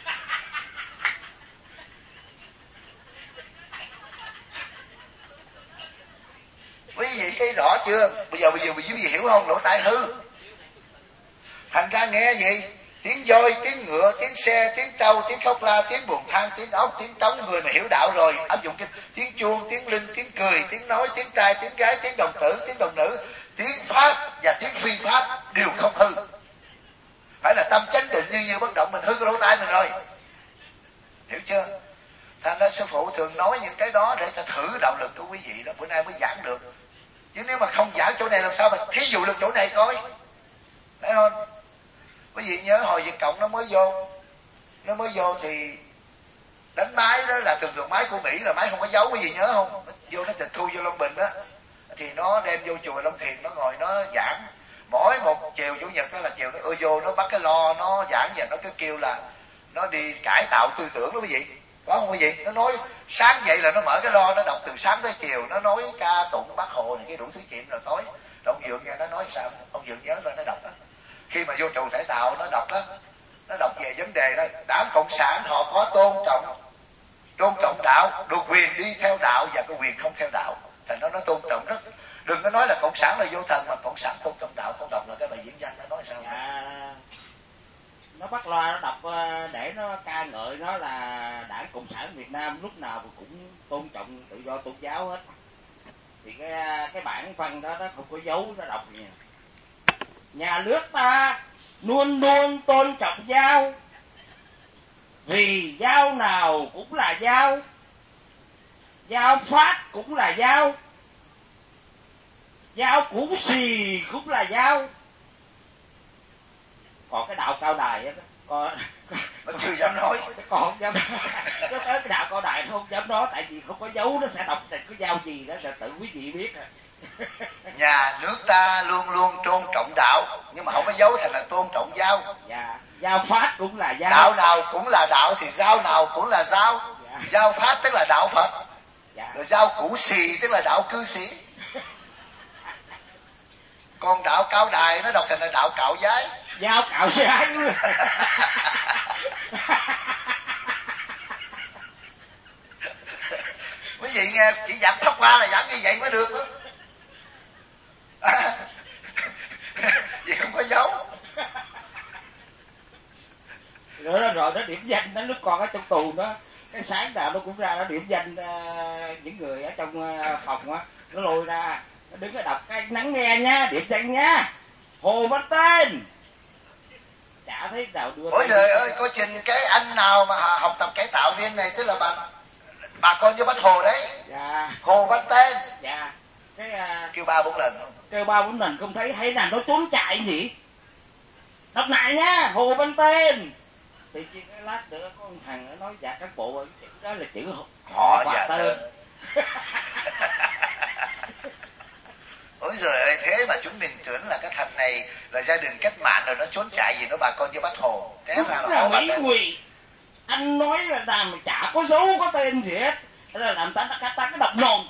Quý vị thấy rõ chưa? Bây giờ bây giờ quý vị hiểu không? Lỗ tai hư. Thành ra nghe gì? Tiếng voi, tiếng ngựa, tiếng xe, tiếng trâu, tiếng khóc la, tiếng buồn than, tiếng ốc, tiếng trống. Người mà hiểu đạo rồi áp dụng cái tiếng chuông, tiếng linh, tiếng cười, tiếng nói, tiếng trai, tiếng gái, tiếng đồng tử, tiếng đồng nữ, tiếng Pháp và tiếng phi Pháp đều không hư. Phải là tâm chánh định như như bất động, mình hư cái lỗ tai mình rồi. Hiểu chưa? Thành ra sư phụ thường nói những cái đó để cho thử đạo lực của quý vị đó, bữa nay mới giảng được. Chứ nếu mà không giảng chỗ này làm sao mà thí dụ được chỗ này coi. Phải không? Quý vị nhớ hồi Việt Cộng nó mới vô, nó mới vô thì đánh máy đó là thường thường máy của Mỹ là máy không có dấu, quý vị nhớ không? Nó vô nó tịch thu vô Long Bình đó, thì nó đem vô chùa Long Thiền, nó ngồi nó giảng. Mỗi một chiều chủ nhật đó là chiều nó ưa vô, nó bắt cái lo nó giảng và nó cứ kêu là nó đi cải tạo tư tưởng đó quý vị. Có không quý vị? Nó nói sáng dậy là nó mở cái lo, nó đọc từ sáng tới chiều, nó nói ca tụng Bác Hồ này cái đủ thứ chuyện. Rồi tối ông Dượng nghe nó nói sao, ông Dượng nhớ rồi nó đọc đó. Khi mà vô trụ cải tạo nó đọc đó, nó đọc về vấn đề đó, đảng Cộng sản họ có tôn trọng tôn trọng đạo, được quyền đi theo đạo và có quyền không theo đạo. Thành nó nó tôn trọng rất. Đừng có nói là cộng sản là vô thần, mà cộng sản tôn trọng đạo. Con đọc là cái bài diễn văn nó nói sao? Dạ, nó bắt loa nó đọc để nó ca ngợi nó là Đảng Cộng sản Việt Nam lúc nào cũng tôn trọng tự do tôn giáo hết. Thì cái cái bản văn đó nó không có dấu, nó đọc gì. Nhà nước ta luôn luôn tôn trọng giao, vì giao nào cũng là giao, giao Pháp cũng là giao, giao Củ Xì cũng là giao. Còn cái đạo Cao Đài đó, con nó chưa dám nói, con không dám nói. Nó tới cái đạo Cao Đài nó không dám nói, tại vì không có dấu, nó sẽ đọc thành cái giao gì đó, là tự quý vị biết à. Nhà nước ta luôn luôn tôn trọng đạo, nhưng mà không có dấu thành là tôn trọng giao. Dạ, giao Pháp cũng là giao, đạo nào cũng là đạo thì giao nào cũng là giao. Dạ. Giao Pháp tức là đạo Phật. Dạ. Rồi giao Củ Xì tức là đạo cư sĩ. Còn đạo Cao Đài nó đọc thành là đạo Cạo Giái. Giao Cạo Giái. Quý vị nghe chỉ giảng Pháp Hoa là giảng như vậy mới được đó. À, vì không có dấu. Rồi, rồi, rồi nó điểm danh nó lúc còn ở trong tù đó, cái sáng nào nó cũng ra nó điểm danh uh, những người ở trong uh, phòng á, nó lôi ra, nó đứng ở đọc cái nắng nghe nha, điểm danh nha, Hồ Văn Tên. Chả thấy nào đưa. Ôi trời ơi, có trình cái anh nào mà học tập cải tạo viên này, tức là bà bà con với Bác Hồ đấy. Dạ. Hồ Văn Tên. Dạ. Cái uh, kêu ba bốn lần. Kêu ba bốn lần không thấy, hay là nó trốn chạy nhỉ? Đọc lại nha, Hồ Văn Tên. Thì cái lát nữa có một thằng nó nói dạ các bộ chữ đó là chữ họ và tên. Ôi giời ơi, thế mà chúng mình tưởng là cái thằng này là gia đình cách mạng rồi nó trốn chạy gì nó bà con với Bác Hồ. Thế đúng là, là Mỹ Ngụy. Anh nói là làm mà chả có dấu có tên gì hết, là làm ta ta ta cái đọc nồn.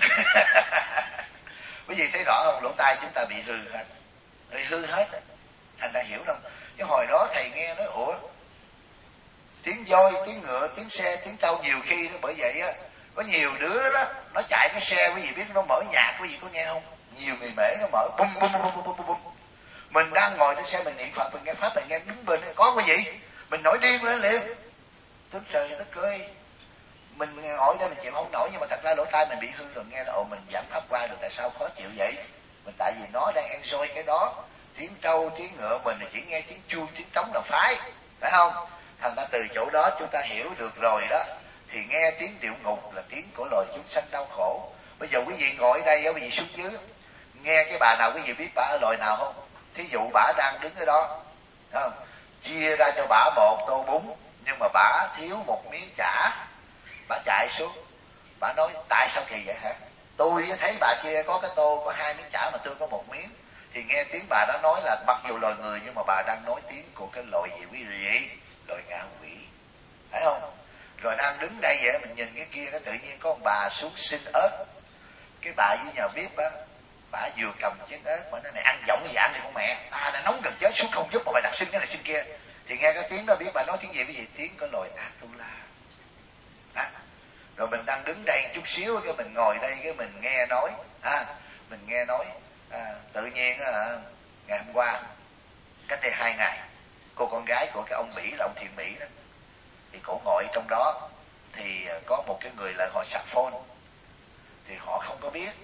Quý vị thấy rõ không, lỗ tai chúng ta bị hư hết, bị hư hết. Thành ra hiểu không? Cái hồi đó thầy nghe nói ủa, tiếng voi, tiếng ngựa, tiếng xe, tiếng trâu nhiều khi đó, bởi vậy á có nhiều đứa đó nó chạy cái xe, quý vị biết nó mở nhạc, quý vị có nghe không? Nhiều người mễ nó mở bum bum bum bum bum bum. Mình đang ngồi trên xe mình niệm Phật, mình nghe pháp, mình nghe đứng bên có quý vị, mình nổi điên lên liền. Tức trời nó cười. Mình ngồi đây mình chịu không nổi, nhưng mà thật ra lỗ tai mình bị hư rồi, nghe là ồ mình giảm pháp qua được, tại sao khó chịu vậy? Mình tại vì nó đang enjoy cái đó, tiếng trâu, tiếng ngựa, mình chỉ nghe tiếng chuông, tiếng trống là phái, phải không? Thành ra từ chỗ đó chúng ta hiểu được rồi đó, thì nghe tiếng địa ngục là tiếng của loài chúng sanh đau khổ. Bây giờ quý vị ngồi ở đây, quý vị xuống dưới, nghe cái bà nào quý vị biết bà ở loài nào không? Thí dụ bà đang đứng ở đó, không? Chia ra cho bà một tô bún, nhưng mà bà thiếu một miếng chả, bà chạy xuống, bà nói tại sao kỳ vậy hả? Tôi thấy bà kia có cái tô có hai miếng chả mà tôi có một miếng. Thì nghe tiếng bà đó nói là mặc dù loài người nhưng mà bà đang nói tiếng của cái loài gì quý vị? Loài ngạ quỷ, phải không? Rồi đang đứng đây vậy mình nhìn cái kia, cái tự nhiên có ông bà xuống xin ớt. Cái bà với nhà bếp á, bà vừa cầm chén ớt mà nó này ăn giọng gì ăn thì con mẹ, à nó nóng gần chết xuống không giúp mà bà đặt xin cái này xin kia. Thì nghe cái tiếng đó biết bà nói tiếng gì, cái gì tiếng của loài Atula. À, rồi mình đang đứng đây chút xíu, cái mình ngồi đây cái mình nghe nói, à, mình nghe nói, à, tự nhiên à, ngày hôm qua, cách đây hai ngày, cô con gái của cái ông Mỹ là ông Thiện Mỹ đó, thì cổ ngồi trong đó, thì có một cái người là họ sạc phone, thì họ không có biết,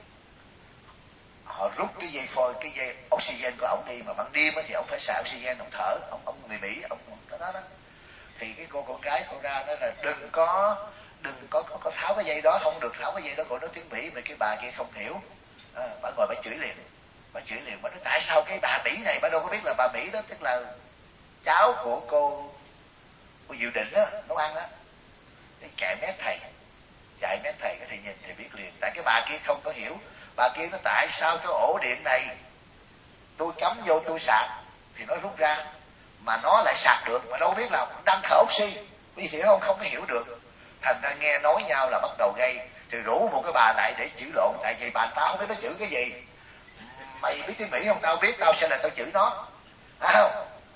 họ rút cái dây phone, cái dây oxygen của ổng đi, mà ban đêm thì ổng phải xài oxygen, ổng thở, ổng ông người Mỹ, ổng đó, đó đó. Thì cái cô con gái cô ra đó là đừng có đừng có, có có tháo cái dây đó, không được tháo cái dây đó. Cô nói tiếng Mỹ mà cái bà kia không hiểu, à, bà ngồi bà chửi liền, bà chửi liền, bà nói tại sao cái bà Mỹ này, bà đâu có biết là bà Mỹ đó tức là cháu của cô cô Diệu Định á, nấu ăn á. Cái chạy mét thầy, chạy mét thầy, cái thầy nhìn thì biết liền, tại cái bà kia không có hiểu. Bà kia nói tại sao cái ổ điện này tôi cắm vô tôi sạc thì nó rút ra, mà nó lại sạc được, mà đâu biết là đang thở oxy, quý vị hiểu không? Không có hiểu được. Thành ra nghe nói nhau là bắt đầu gây, thì rủ một cái bà lại để chửi lộn, tại vì bà tao không biết nó chửi cái gì. Mày biết tiếng Mỹ không? Tao biết, tao sẽ là tao chửi nó, phải không?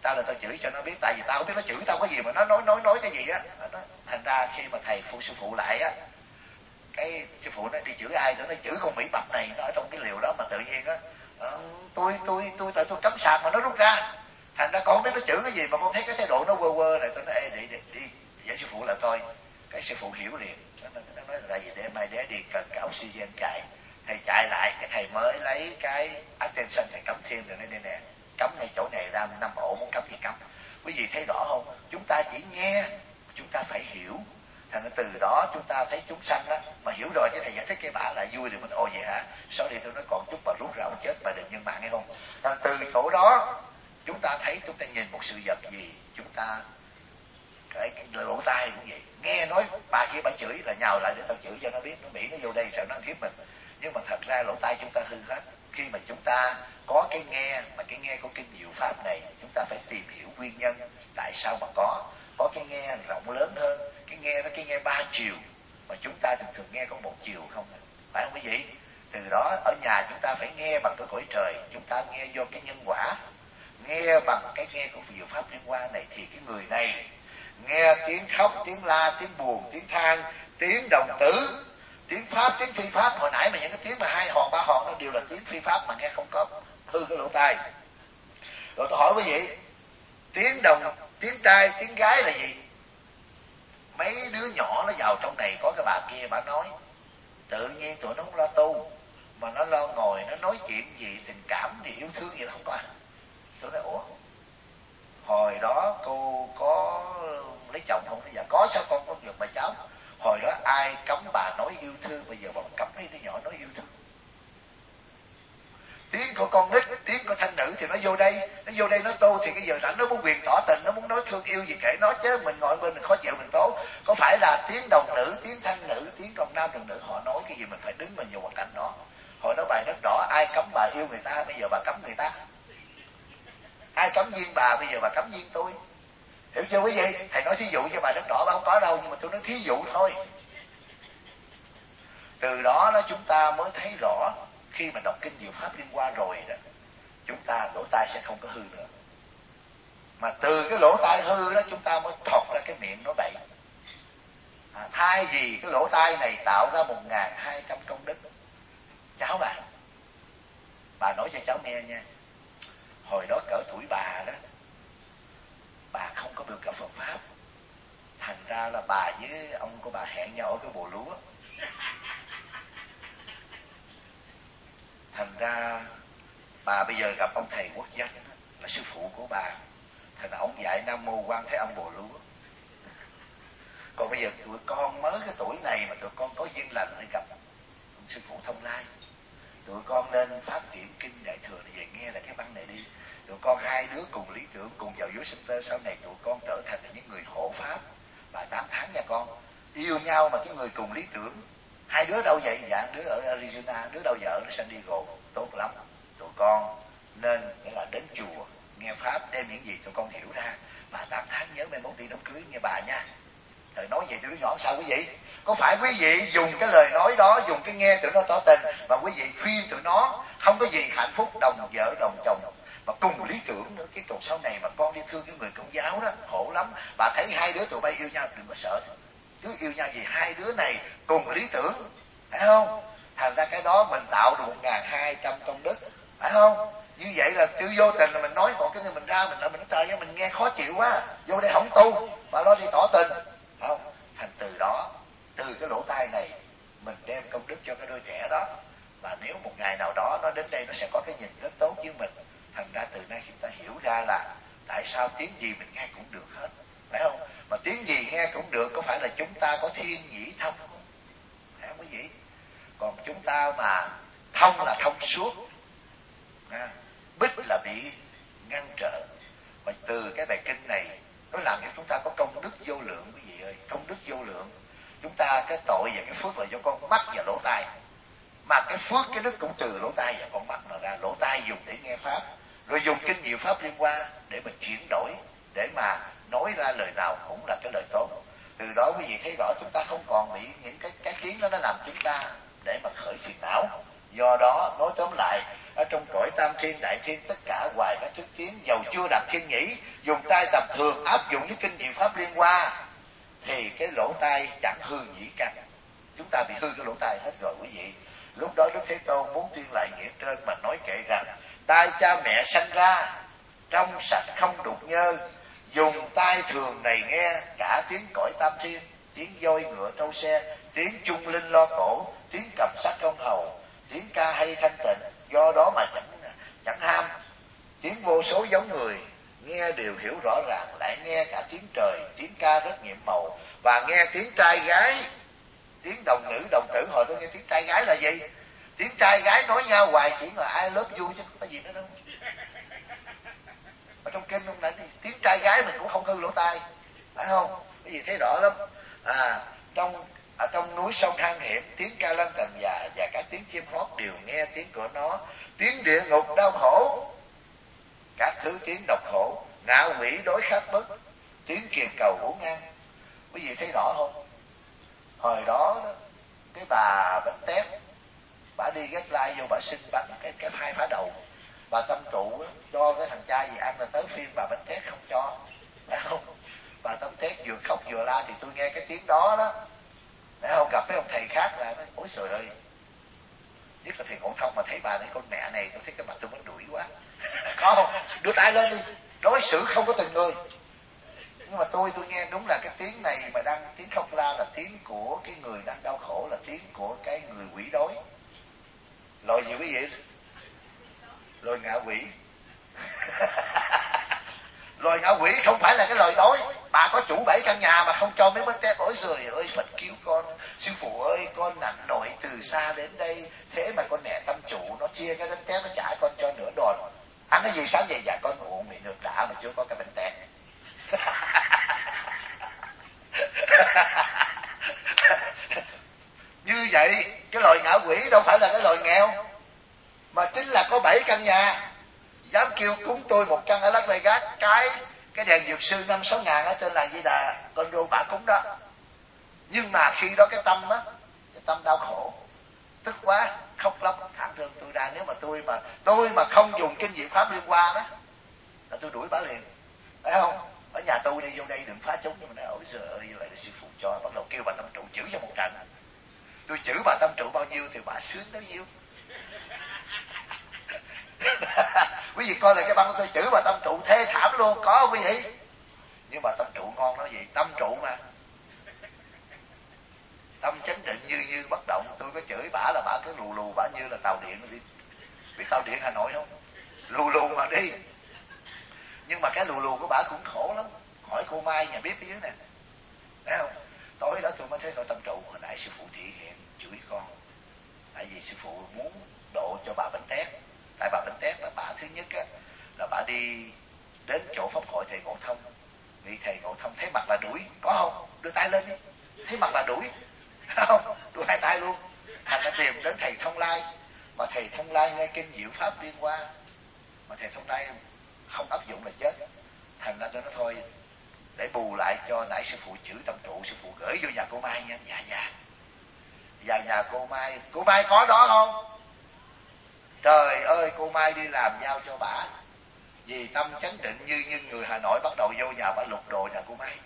tao là tao chửi cho nó biết, tại vì tao không biết nó chửi tao có gì mà nó nói nói nói cái gì á. Thành ra khi mà thầy phụ sư phụ lại á, cái sư phụ nó đi chửi ai, nó chửi con Mỹ Bập này, nó ở trong cái liều đó mà tự nhiên á, ờ, tôi tôi tôi tại tôi cắm sạc mà nó rút ra. Thành ra con không biết nó chửi cái gì mà con thấy cái thái độ nó quơ quơ này, tôi nói ê đi đi đi với sư phụ là coi. Cái sư phụ hiểu liền, nó, nó nói là gì để mai để đi cần cái oxygen chạy. Thầy chạy lại, cái thầy mới lấy cái attention thầy cắm thêm rồi, đây nè, cắm ngay chỗ này ra năm ổ, muốn cắm gì cắm. Quý vị thấy rõ không? Chúng ta chỉ nghe, chúng ta phải hiểu. Thành ra từ đó chúng ta thấy chúng sanh đó, mà hiểu rồi cái thầy giải thích cái bà là vui thì mình ồ vậy hả? Sau đi tôi nói còn chút bà rút ra ông chết bà đừng nhân mạng nghe không? Thành từ chỗ đó chúng ta thấy, chúng ta nhìn một sự vật gì, chúng ta cái, cái lỗ tai cũng vậy, nghe nói bà kia bà chửi là nhào lại để tao chửi cho nó biết, nó nghĩ nó vô đây sợ nó hiếp mình. Nhưng mà thật ra lỗ tai chúng ta hư hết. Khi mà chúng ta có cái nghe, mà cái nghe của kinh diệu pháp này, chúng ta phải tìm hiểu nguyên nhân tại sao mà có. Có cái nghe rộng lớn hơn, cái nghe nó cái nghe ba chiều, mà chúng ta thường thường nghe có một chiều không, phải không quý vị? Từ đó ở nhà chúng ta phải nghe bằng cái cõi trời, chúng ta nghe vô cái nhân quả, nghe bằng cái nghe của diệu pháp liên quan này, thì cái người này nghe tiếng khóc, tiếng la, tiếng buồn, tiếng than, tiếng đồng tử, tiếng pháp, tiếng phi pháp. Hồi nãy mà những cái tiếng mà hai hòn ba hòn nó đều là tiếng phi pháp mà nghe không có, hư cái lỗ tai. Rồi tôi hỏi quý vị, tiếng đồng, tiếng trai, tiếng gái là gì? Mấy đứa nhỏ nó vào trong này, có cái bà kia bà nói, tự nhiên tụi nó không lo tu, mà nó lo ngồi nó nói chuyện gì tình cảm gì yêu thương gì đó không có. Tôi nói ủa, hồi đó cô có lấy chồng không? Bây giờ có, sao con có được bà cháu? Hồi đó ai cấm bà nói yêu thương, bây giờ bà cấm mấy đứa nhỏ nói yêu thương. Tiếng của con nít, tiếng của thanh nữ thì nó vô đây, nó vô đây nó tu thì cái giờ rảnh nó muốn quyền tỏ tình, nó muốn nói thương yêu gì kể nó, chứ mình ngồi bên mình khó chịu mình tố. Có phải là tiếng đồng nữ, tiếng thanh nữ, tiếng đồng nam đồng nữ họ nói cái gì mình phải đứng mình vào hoàn cảnh đó. Hồi đó bài đất đỏ ai cấm bà yêu người ta, bây giờ bà cấm người ta. Ai cấm duyên bà, bây giờ bà cấm duyên tôi. Hiểu chưa quý vị? Thầy nói thí dụ cho bài đất đỏ bà không có đâu, nhưng mà tôi nói thí dụ thôi. Từ đó đó chúng ta mới thấy rõ, khi mà đọc kinh diệu pháp liên qua rồi đó, chúng ta lỗ tai sẽ không có hư nữa. Mà từ cái lỗ tai hư đó chúng ta mới thọt ra cái miệng nói bậy. À, thay vì cái lỗ tai này tạo ra một ngàn hai trăm công đức. Cháu bà, bà nói cho cháu nghe nha, hồi đó cỡ tuổi bà đó, bà không có được gặp Phật pháp, thành ra là bà với ông của bà hẹn nhau ở cái bồ lúa. Thành ra bà bây giờ gặp ông thầy Quốc Danh là sư phụ của bà, thành ra ông dạy Nam Mô Quan Thế Âm Bồ Lúa. Còn bây giờ tụi con mới cái tuổi này mà tụi con có duyên lành để gặp ông sư phụ Thông Lai, tụi con nên phát triển kinh Đại Thừa để về nghe là cái băng này đi. Tụi con hai đứa cùng lý tưởng, cùng vào giới sinh tơ, sau này tụi con trở thành những người hộ pháp. Bà tám tháng nha con, yêu nhau mà cái người cùng lý tưởng. Hai đứa đâu vậy? Dạ đứa ở Arizona, đứa đâu vợ ở San Diego. Tốt lắm. Tụi con nên nghĩa là đến chùa nghe pháp, đem những gì tụi con hiểu ra. Bà tám tháng nhớ mai mốt đi đám cưới nghe bà nha. Rồi nói vậy tụi đứa nhỏ sao quý vị? Có phải quý vị dùng cái lời nói đó, dùng cái nghe tụi nó tỏ tình, và quý vị khuyên tụi nó không có gì hạnh phúc đồng vợ đồng chồng mà cùng lý tưởng nữa. Cái còn sau này mà con đi thương cái người Công giáo đó khổ lắm. Bà thấy hai đứa tụi bay yêu nhau đừng có sợ, cứ yêu nhau vì hai đứa này cùng lý tưởng, phải không? Thành ra cái đó mình tạo được một ngàn hai trăm công đức, phải không? Như vậy là chưa vô tình là mình nói một cái người mình ra mình lại mình nói trời ơi mình nghe khó chịu quá, vô đây không tu mà lo đi tỏ tình, phải không? Thành từ đó, từ cái lỗ tai này mình đem công đức cho cái đôi trẻ đó, và nếu một ngày nào đó nó đến đây nó sẽ có cái nhìn rất tốt với mình. Thành ra từ nay chúng ta hiểu ra là tại sao tiếng gì mình nghe cũng được hết, phải không? Mà tiếng gì nghe cũng được, có phải là chúng ta có thiên nhĩ thông không? Phải không quý vị? Còn chúng ta mà thông là thông suốt, à, bích là bị ngăn trở. Mà từ cái bài kinh này nó làm cho chúng ta có công đức vô lượng quý vị ơi, công đức vô lượng. Chúng ta cái tội và cái phước là do con mắt và lỗ tai, mà cái phước cái đức cũng từ lỗ tai và con mắt mà ra. Lỗ tai dùng để nghe pháp, rồi dùng kinh diệu pháp liên qua để mà chuyển đổi, để mà nói ra lời nào cũng là cái lời tốt. Từ đó quý vị thấy rõ chúng ta không còn bị những cái cái tiếng đó nó làm chúng ta để mà khởi phiền não. Do đó nói tóm lại, ở trong cõi tam thiên đại thiên tất cả hoài các thức tiếng, dầu chưa đặt thiên nhĩ, dùng tay tầm thường áp dụng với kinh diệu pháp liên hoa thì cái lỗ tai chẳng hư nhĩ căn. Chúng ta bị hư cái lỗ tai hết rồi quý vị. Lúc đó Đức Thế Tôn muốn tuyên lại nghĩa trên mà nói kệ rằng tai cha mẹ sanh ra trong sạch không đục nhơ, dùng tai thường này nghe cả tiếng cõi tam thiên, tiếng voi ngựa trâu xe, tiếng chung linh lo cổ, tiếng cầm sắc trong hầu, tiếng ca hay thanh tịnh, do đó mà chẳng chẳng ham. Tiếng vô số giống người nghe đều hiểu rõ ràng, lại nghe cả tiếng trời, tiếng ca rất nhiệm màu, và nghe tiếng trai gái, tiếng đồng nữ đồng tử. Hồi tôi nghe tiếng trai gái là gì? Tiếng trai gái nói nhau hoài chỉ là ai lớp vui chứ không có gì nữa đâu. Ở trong kinh ông nói tiếng trai gái mình cũng không hư lỗ tai, phải không? Cái gì thấy rõ lắm. À, trong ở trong núi sông hang hiểm, tiếng ca lân tần già và các tiếng chim hót đều nghe tiếng của nó. Tiếng địa ngục đau khổ, các thứ tiếng độc khổ, ngạ quỷ đối khát bất, tiếng kiềm cầu ngủ ngang. Quý vị thấy rõ không? Hồi đó cái bà Bánh Tét, bà đi ghét lai vô bà xin bánh cái cái hai phá đầu. Bà tâm trụ cho cái thằng trai gì ăn là tới phim bà Bánh Tét không cho, phải không? Bà Tâm Tét vừa khóc vừa la thì tôi nghe cái tiếng đó đó. Để không gặp mấy ông thầy khác là nói ôi trời ơi, nhất là thầy Ngộ Thông mà thấy bà này con mẹ này, tôi thấy cái mặt tôi muốn đuổi quá. Có không? Đưa tay lên đi. Đối xử không có từng người. Nhưng mà tôi tôi nghe đúng là cái tiếng này mà đang tiếng khóc la là tiếng của cái người đang đau khổ, là tiếng của cái người quỷ đối. Loài gì quý vị? Loài ngạ quỷ. Loài ngạ quỷ không phải là cái loài đối. Bà có chủ bảy căn nhà mà không cho mấy bánh tét. Ôi trời ơi, Phật cứu con. Sư phụ ơi, con nặng nổi từ xa đến đây, thế mà con mẹ tâm chủ nó chia cái bánh tét nó trả con cho nửa đòn. Ăn cái gì sáng vậy? Dạ con uống bị nước đã mà chưa có cái bánh tét. Như vậy cái loài ngạ quỷ đâu phải là cái loài nghèo, mà chính là có bảy căn nhà dám kêu cúng tôi một căn ở Las Vegas, cái cái đèn dược sư năm sáu ngàn ở trên làng Di Đà, con đô bả cúng đó. Nhưng mà khi đó cái tâm á, cái tâm đau khổ, tức quá, khóc lóc thảm thương tôi ra. Nếu mà tôi mà tôi mà không dùng kinh diệu pháp liên hoa đó là tôi đuổi bả liền, phải không? Ở nhà tôi đi vô đây đừng phá chúng. Nhưng mà nói ôi giời ơi, vậy là sư phụ cho, bắt đầu kêu bà tâm trụ chửi cho một trận. Tôi chửi bà tâm trụ bao nhiêu thì bà sướng bao nhiêu. Quý vị coi là cái băng của tôi chửi bà tâm trụ thê thảm luôn, có không quý vị? Nhưng mà tâm trụ ngon đó gì, tâm trụ mà, tâm chánh định như như bất động. Tôi có chửi bả là bả cứ lù lù, bả như là tàu điện đi. Biết tàu điện Hà Nội không? Lù lù mà đi. Nhưng mà cái lù lù của bả cũng khổ lắm. Hỏi cô Mai nhà bếp ở dưới nè, thấy không? Tối đó tôi mới thấy coi tâm trụ hồi nãy sư phụ thị hiện chửi con, tại vì sư phụ muốn độ cho bà Bánh Tét. Tại bà Bánh Tét là bà thứ nhất á, là bà đi đến chỗ pháp hội thầy Ngộ Thông, vị thầy Ngộ Thông thấy mặt là đuổi, có không? Đưa tay lên đi, thấy mặt là đuổi, không? Đưa hai tay luôn. Thành đã tìm đến thầy Thông Lai, mà thầy Thông Lai nghe kinh diệu pháp liên hoa, mà thầy Thông Lai không áp dụng là chết. Thành ra tôi nói thôi, để bù lại cho nãy sư phụ chửi tâm trụ, sư phụ gửi vô nhà cô Mai nha. Dạ dạ. Vào nhà cô Mai, cô Mai có đó không? Trời ơi, cô Mai đi làm giao cho bả. Vì tâm chánh định như như người Hà Nội, bắt đầu vô nhà bả lục đồ nhà cô Mai.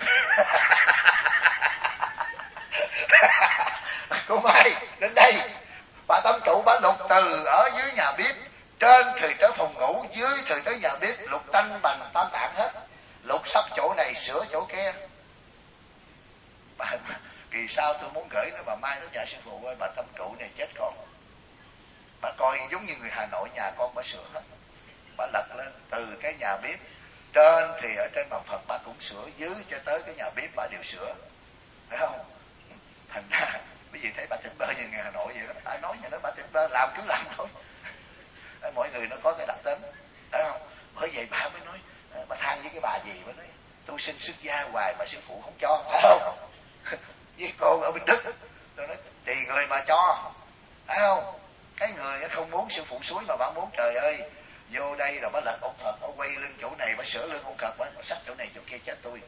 Cô Mai đến đây, bà tâm trụ bả lục từ ở dưới nhà bếp, trên thì tới phòng ngủ, dưới thì tới nhà bếp, lục tanh bằng tam tạng hết. Lục sắp chỗ này sửa chỗ kia. Bà, kỳ sau tôi muốn gửi nó, bà Mai nó dạ sư phụ ơi, bà tâm trụ này chết con. Bà coi giống như người Hà Nội, nhà con bà sửa hết. Bà lật lên từ cái nhà bếp, trên thì ở trên bàn Phật bà cũng sửa, dưới cho tới cái nhà bếp bà đều sửa, phải không? Thành ra quý vị thấy bà tỉnh bơ như người Hà Nội vậy đó. Ai nói nhà đó bà tỉnh bơ, làm cứ làm thôi. Mỗi người nó có cái đặc tính, phải không? Bởi vậy bà mới nói, bà than với cái bà gì mới nói tôi xin xuất gia hoài mà sư phụ không cho, phải không? Với cô ở bên Đức tôi nói tùy người mà cho, phải không? Cái người không muốn sư phụ suối mà bà muốn, trời ơi, vô đây rồi bà lật ông Phật, ông quay lưng chỗ này, bà sửa lưng ông Phật, bà sách chỗ này chỗ kia chết tôi.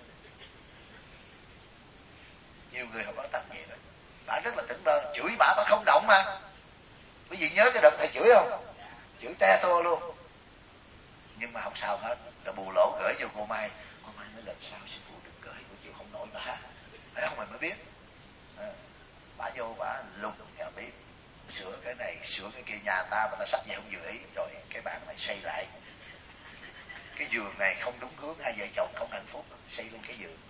Nhiều người họ có tánh vậy đó. Bà rất là tỉnh bơ, chửi bà bà không động mà. Quý vị nhớ cái đợt thầy chửi không? chửi te tua luôn. Nhưng mà không sao hết, rồi bù lỗ gửi vô cô Mai. Cô Mai nói lần sau sư phụ đừng gửi, cô chịu không nổi bà. Thấy không, mình mới biết. À, bà vô bà lùng nhà bếp, sửa cái này sửa cái kia, nhà ta mà ta sắp về không vừa ý, rồi cái bàn này xây lại, cái giường này không đúng hướng, hai vợ chồng không hạnh phúc, xây luôn cái giường.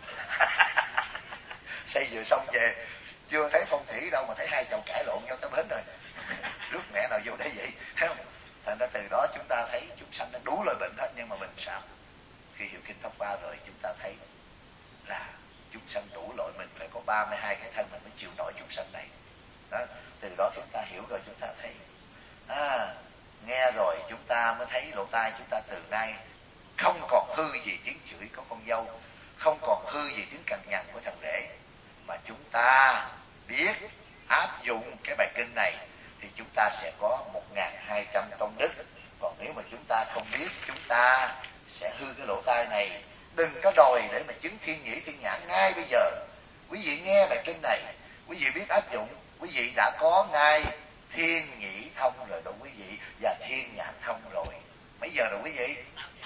Xây vừa xong về chưa thấy phong thủy đâu mà thấy hai chồng cãi lộn nhau tới bến rồi. Rước mẹ nào vô đây vậy, thấy không? Thành ra từ đó chúng ta thấy chúng sanh nó đủ loại bệnh hết, nhưng mà mình sao? Khi hiểu kinh Pháp Hoa rồi chúng ta thấy là chúng sanh đủ loại, mình phải có ba mươi hai cái thân mình mới chịu nổi chúng sanh này. Đó, từ đó chúng ta hiểu rồi chúng ta thấy, à, nghe rồi chúng ta mới thấy lỗ tai chúng ta từ nay không còn hư gì tiếng chửi của con dâu, không còn hư gì tiếng cằn nhằn của thằng rể, mà chúng ta biết áp dụng cái bài kinh này thì chúng ta sẽ có một nghìn hai trăm công đức. Còn nếu mà chúng ta không biết, chúng ta sẽ hư cái lỗ tai này. Đừng có đòi để mà chứng thiên nhĩ thiên nhãn ngay bây giờ. Quý vị nghe bài kinh này, quý vị biết áp dụng, quý vị đã có ngay thiên nhĩ thông rồi đó quý vị, và thiên nhãn thông rồi. Mấy giờ rồi quý vị?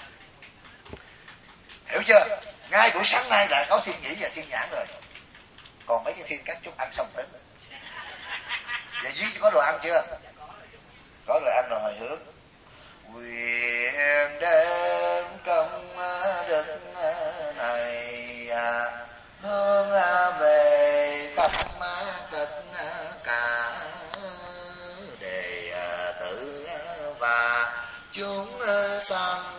Hiểu chưa? Ngay buổi sáng nay đã có thiên nhĩ và thiên nhãn rồi. Còn mấy cái thiên các chút ăn xong tính. Và dưới có đồ ăn chưa? Có đồ ăn rồi hồi hướng. Quyền đem công đức này hướng về tâm tất cả đệ tử và chúng sanh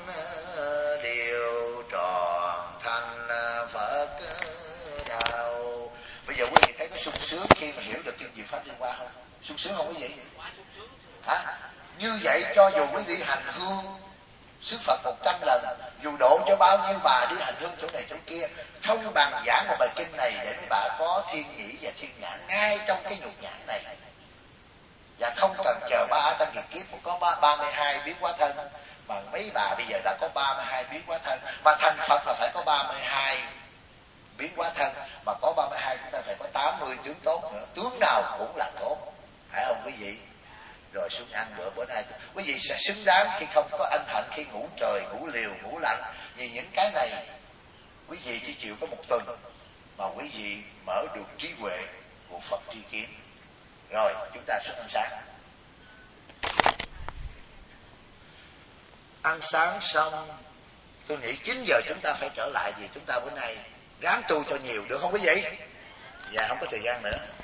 đều tròn thành Phật đạo. Bây giờ quý vị thấy có sung sướng khi mà hiểu được kinh Diệu Pháp Liên Hoa không? Sung sướng không quý vị? Hả? Như vậy cho dù quý vị hành hương sức Phật một trăm lần, dù độ cho bao nhiêu bà đi hành hương chỗ này chỗ kia, không bằng giảng một bài kinh này để mấy bà có thiên nhĩ và thiên nhãn ngay trong cái nhục nhãn này. Và không cần chờ ba A Tăng Kiệt Kiếp có ba mươi hai biến hóa thân, mà mấy bà bây giờ đã có ba mươi hai biến hóa thân, mà thành Phật là phải có ba mươi hai biến hóa thân, mà có ba mươi hai chúng ta phải có tám mươi tướng tốt nữa, tướng nào cũng là tốt, phải không quý vị? Rồi xuống ăn bữa bữa nay quý vị sẽ xứng đáng khi không có ân hận, khi ngủ trời, ngủ liều, ngủ lạnh. Vì những cái này quý vị chỉ chịu có một tuần mà quý vị mở được trí huệ của Phật tri kiến. Rồi chúng ta xuống ăn sáng. Ăn sáng xong tôi nghĩ chín giờ chúng ta phải trở lại, vì chúng ta bữa nay ráng tu cho nhiều, được không quý vị? Dạ không có thời gian nữa.